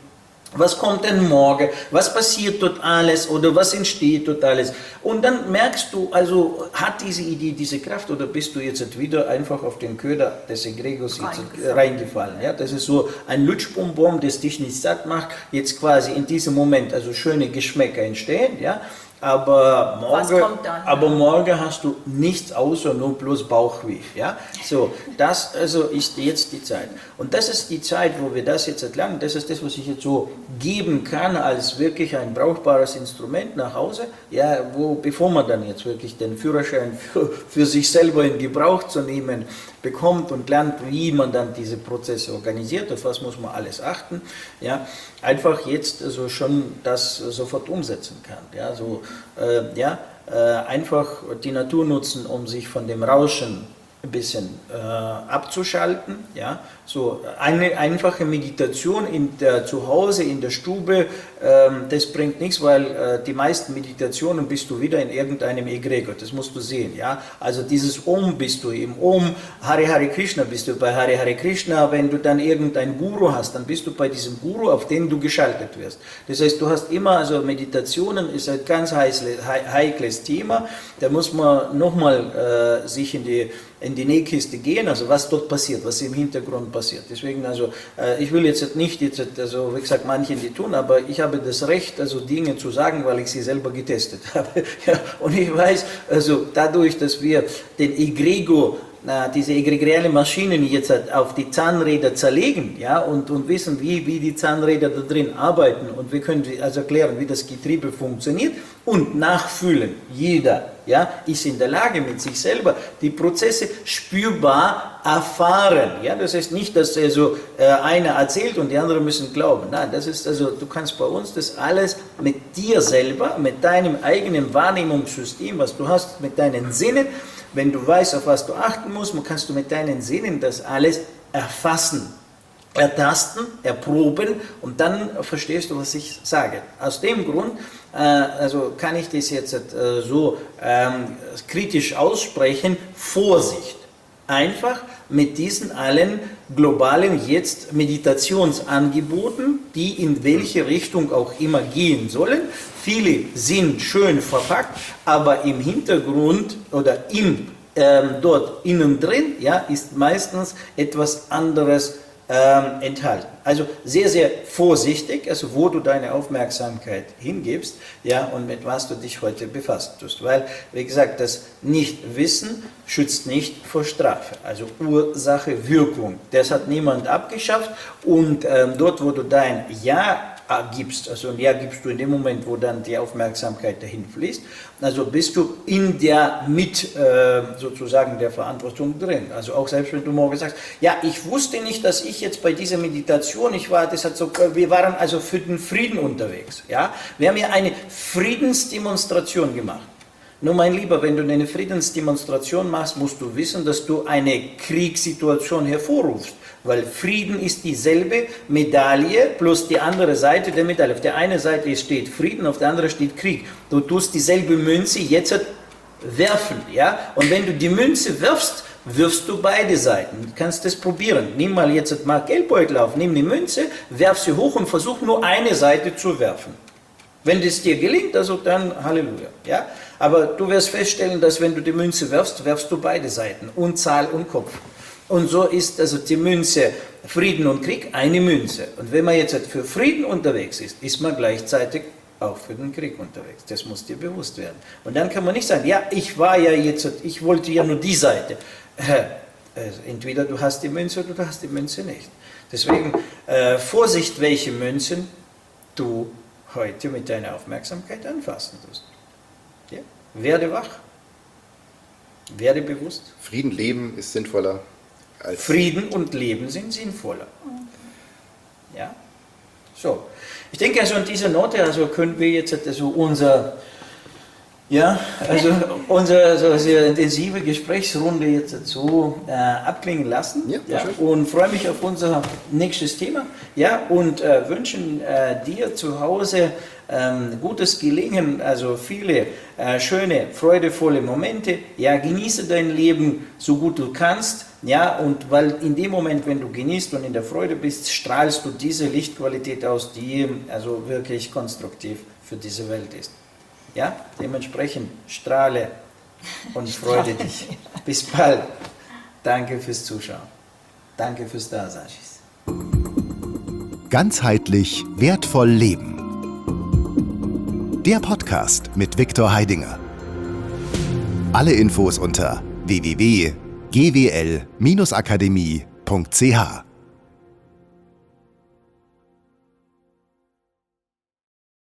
Was kommt denn morgen? Was passiert dort alles oder was entsteht dort alles? Und dann merkst du, also hat diese Idee diese Kraft oder bist du jetzt wieder einfach auf den Köder des Egregors reingefallen? reingefallen ja? Das ist so ein Lutschbonbon, das dich nicht satt macht, jetzt quasi in diesem Moment, also schöne Geschmäcker entstehen, ja? Aber morgen, dann, aber ja? morgen hast du nichts außer nur bloß Bauchweh. Ja? So, das also ist jetzt die Zeit. Und das ist die Zeit, wo wir das jetzt erlernen. Das ist das, was ich jetzt so geben kann als wirklich ein brauchbares Instrument nach Hause. Ja, wo, bevor man dann jetzt wirklich den Führerschein für, für sich selber in Gebrauch zu nehmen bekommt und lernt, wie man dann diese Prozesse organisiert, auf was muss man alles achten, ja, einfach jetzt also schon das sofort umsetzen kann. Ja, so, äh, ja, äh, einfach die Natur nutzen, um sich von dem Rauschen ein bisschen äh, abzuschalten. Ja, so eine einfache Meditation in der, zu Hause in der Stube, ähm, das bringt nichts, weil äh, die meisten Meditationen bist du wieder in irgendeinem Egregor, das musst du sehen. Ja? Also dieses Om bist du im Om, Hare Hare Krishna bist du bei Hare Hare Krishna, wenn du dann irgendeinen Guru hast, dann bist du bei diesem Guru, auf den du geschaltet wirst. Das heißt, du hast immer, also Meditationen ist ein ganz heikles Thema, da muss man nochmal äh, sich in die in die Nähkiste gehen, also was dort passiert, was im Hintergrund passiert. Deswegen, also äh, ich will jetzt nicht, jetzt, also wie gesagt, manche die tun, aber ich habe das Recht, also Dinge zu sagen, weil ich sie selber getestet habe. Ja, und ich weiß, also dadurch, dass wir den Egregor, na, diese egregiale Maschinen jetzt auf die Zahnräder zerlegen, ja, und, und wissen, wie, wie die Zahnräder da drin arbeiten, und wir können also erklären, wie das Getriebe funktioniert und nachfühlen. Jeder, ja, ist in der Lage, mit sich selber die Prozesse spürbar erfahren. Ja, das heißt nicht, dass also äh, einer erzählt und die anderen müssen glauben. Nein, das ist also, du kannst bei uns das alles mit dir selber, mit deinem eigenen Wahrnehmungssystem, was du hast, mit deinen Sinnen. Wenn du weißt, auf was du achten musst, kannst du mit deinen Sinnen das alles erfassen, ertasten, erproben, und dann verstehst du, was ich sage. Aus dem Grund äh, also kann ich das jetzt äh, so ähm, kritisch aussprechen: Vorsicht! Einfach mit diesen allen globalen jetzt Meditationsangeboten, die in welche Richtung auch immer gehen sollen. Viele sind schön verpackt, aber im Hintergrund oder im, ähm, dort innen drin, ja, ist meistens etwas anderes ähm, enthalten. Also sehr, sehr vorsichtig, also wo du deine Aufmerksamkeit hingibst, ja, und mit was du dich heute befassen tust. Weil, wie gesagt, das Nichtwissen schützt nicht vor Strafe. Also Ursache, Wirkung, das hat niemand abgeschafft, und ähm, dort, wo du dein Ja gibst, also ein Ja gibst du in dem Moment, wo dann die Aufmerksamkeit dahin fließt, also bist du in der mit äh, sozusagen der Verantwortung drin. Also auch selbst wenn du morgen sagst, ja, ich wusste nicht, dass ich jetzt bei dieser Meditation, ich war, das hat so, wir waren also für den Frieden unterwegs, ja, wir haben ja eine Friedensdemonstration gemacht. Nur mein Lieber, wenn du eine Friedensdemonstration machst, musst du wissen, dass du eine Kriegssituation hervorrufst. Weil Frieden ist dieselbe Medaille plus die andere Seite der Medaille. Auf der einen Seite steht Frieden, auf der anderen steht Krieg. Du tust dieselbe Münze jetzt werfen. Ja? Und wenn du die Münze wirfst, wirfst du beide Seiten. Du kannst das probieren. Nimm mal jetzt mal Geldbeutel auf, nimm die Münze, werf sie hoch und versuch nur eine Seite zu werfen. Wenn das dir gelingt, also dann Halleluja. Ja? Aber du wirst feststellen, dass wenn du die Münze wirfst, werfst du beide Seiten. Und Zahl und Kopf. Und so ist also die Münze Frieden und Krieg eine Münze. Und wenn man jetzt für Frieden unterwegs ist, ist man gleichzeitig auch für den Krieg unterwegs. Das muss dir bewusst werden. Und dann kann man nicht sagen, ja, ich war ja jetzt, ich wollte ja nur die Seite. Also entweder du hast die Münze oder du hast die Münze nicht. Deswegen äh, Vorsicht, welche Münzen du heute mit deiner Aufmerksamkeit anfassen tust. Ja? Werde wach. Werde bewusst. Frieden leben ist sinnvoller. Als Frieden und Leben sind sinnvoller. Ja? So. Ich denke, also an dieser Note, also können wir jetzt also unser Ja, also unsere so sehr intensive Gesprächsrunde jetzt dazu äh, abklingen lassen. Ja, ja, schön. und freue mich auf unser nächstes Thema. Ja, und äh, wünschen äh, dir zu Hause ähm, gutes Gelingen, also viele äh, schöne, freudevolle Momente. Ja, genieße dein Leben so gut du kannst. Ja, und weil in dem Moment, wenn du genießt und in der Freude bist, strahlst du diese Lichtqualität aus, die also wirklich konstruktiv für diese Welt ist. Ja, dementsprechend strahle und freue dich. Bis bald. Danke fürs Zuschauen. Danke fürs Dasein. Ganzheitlich wertvoll leben. Der Podcast mit Viktor Heidinger. Alle Infos unter w w w punkt g w l Bindestrich akademie punkt c h.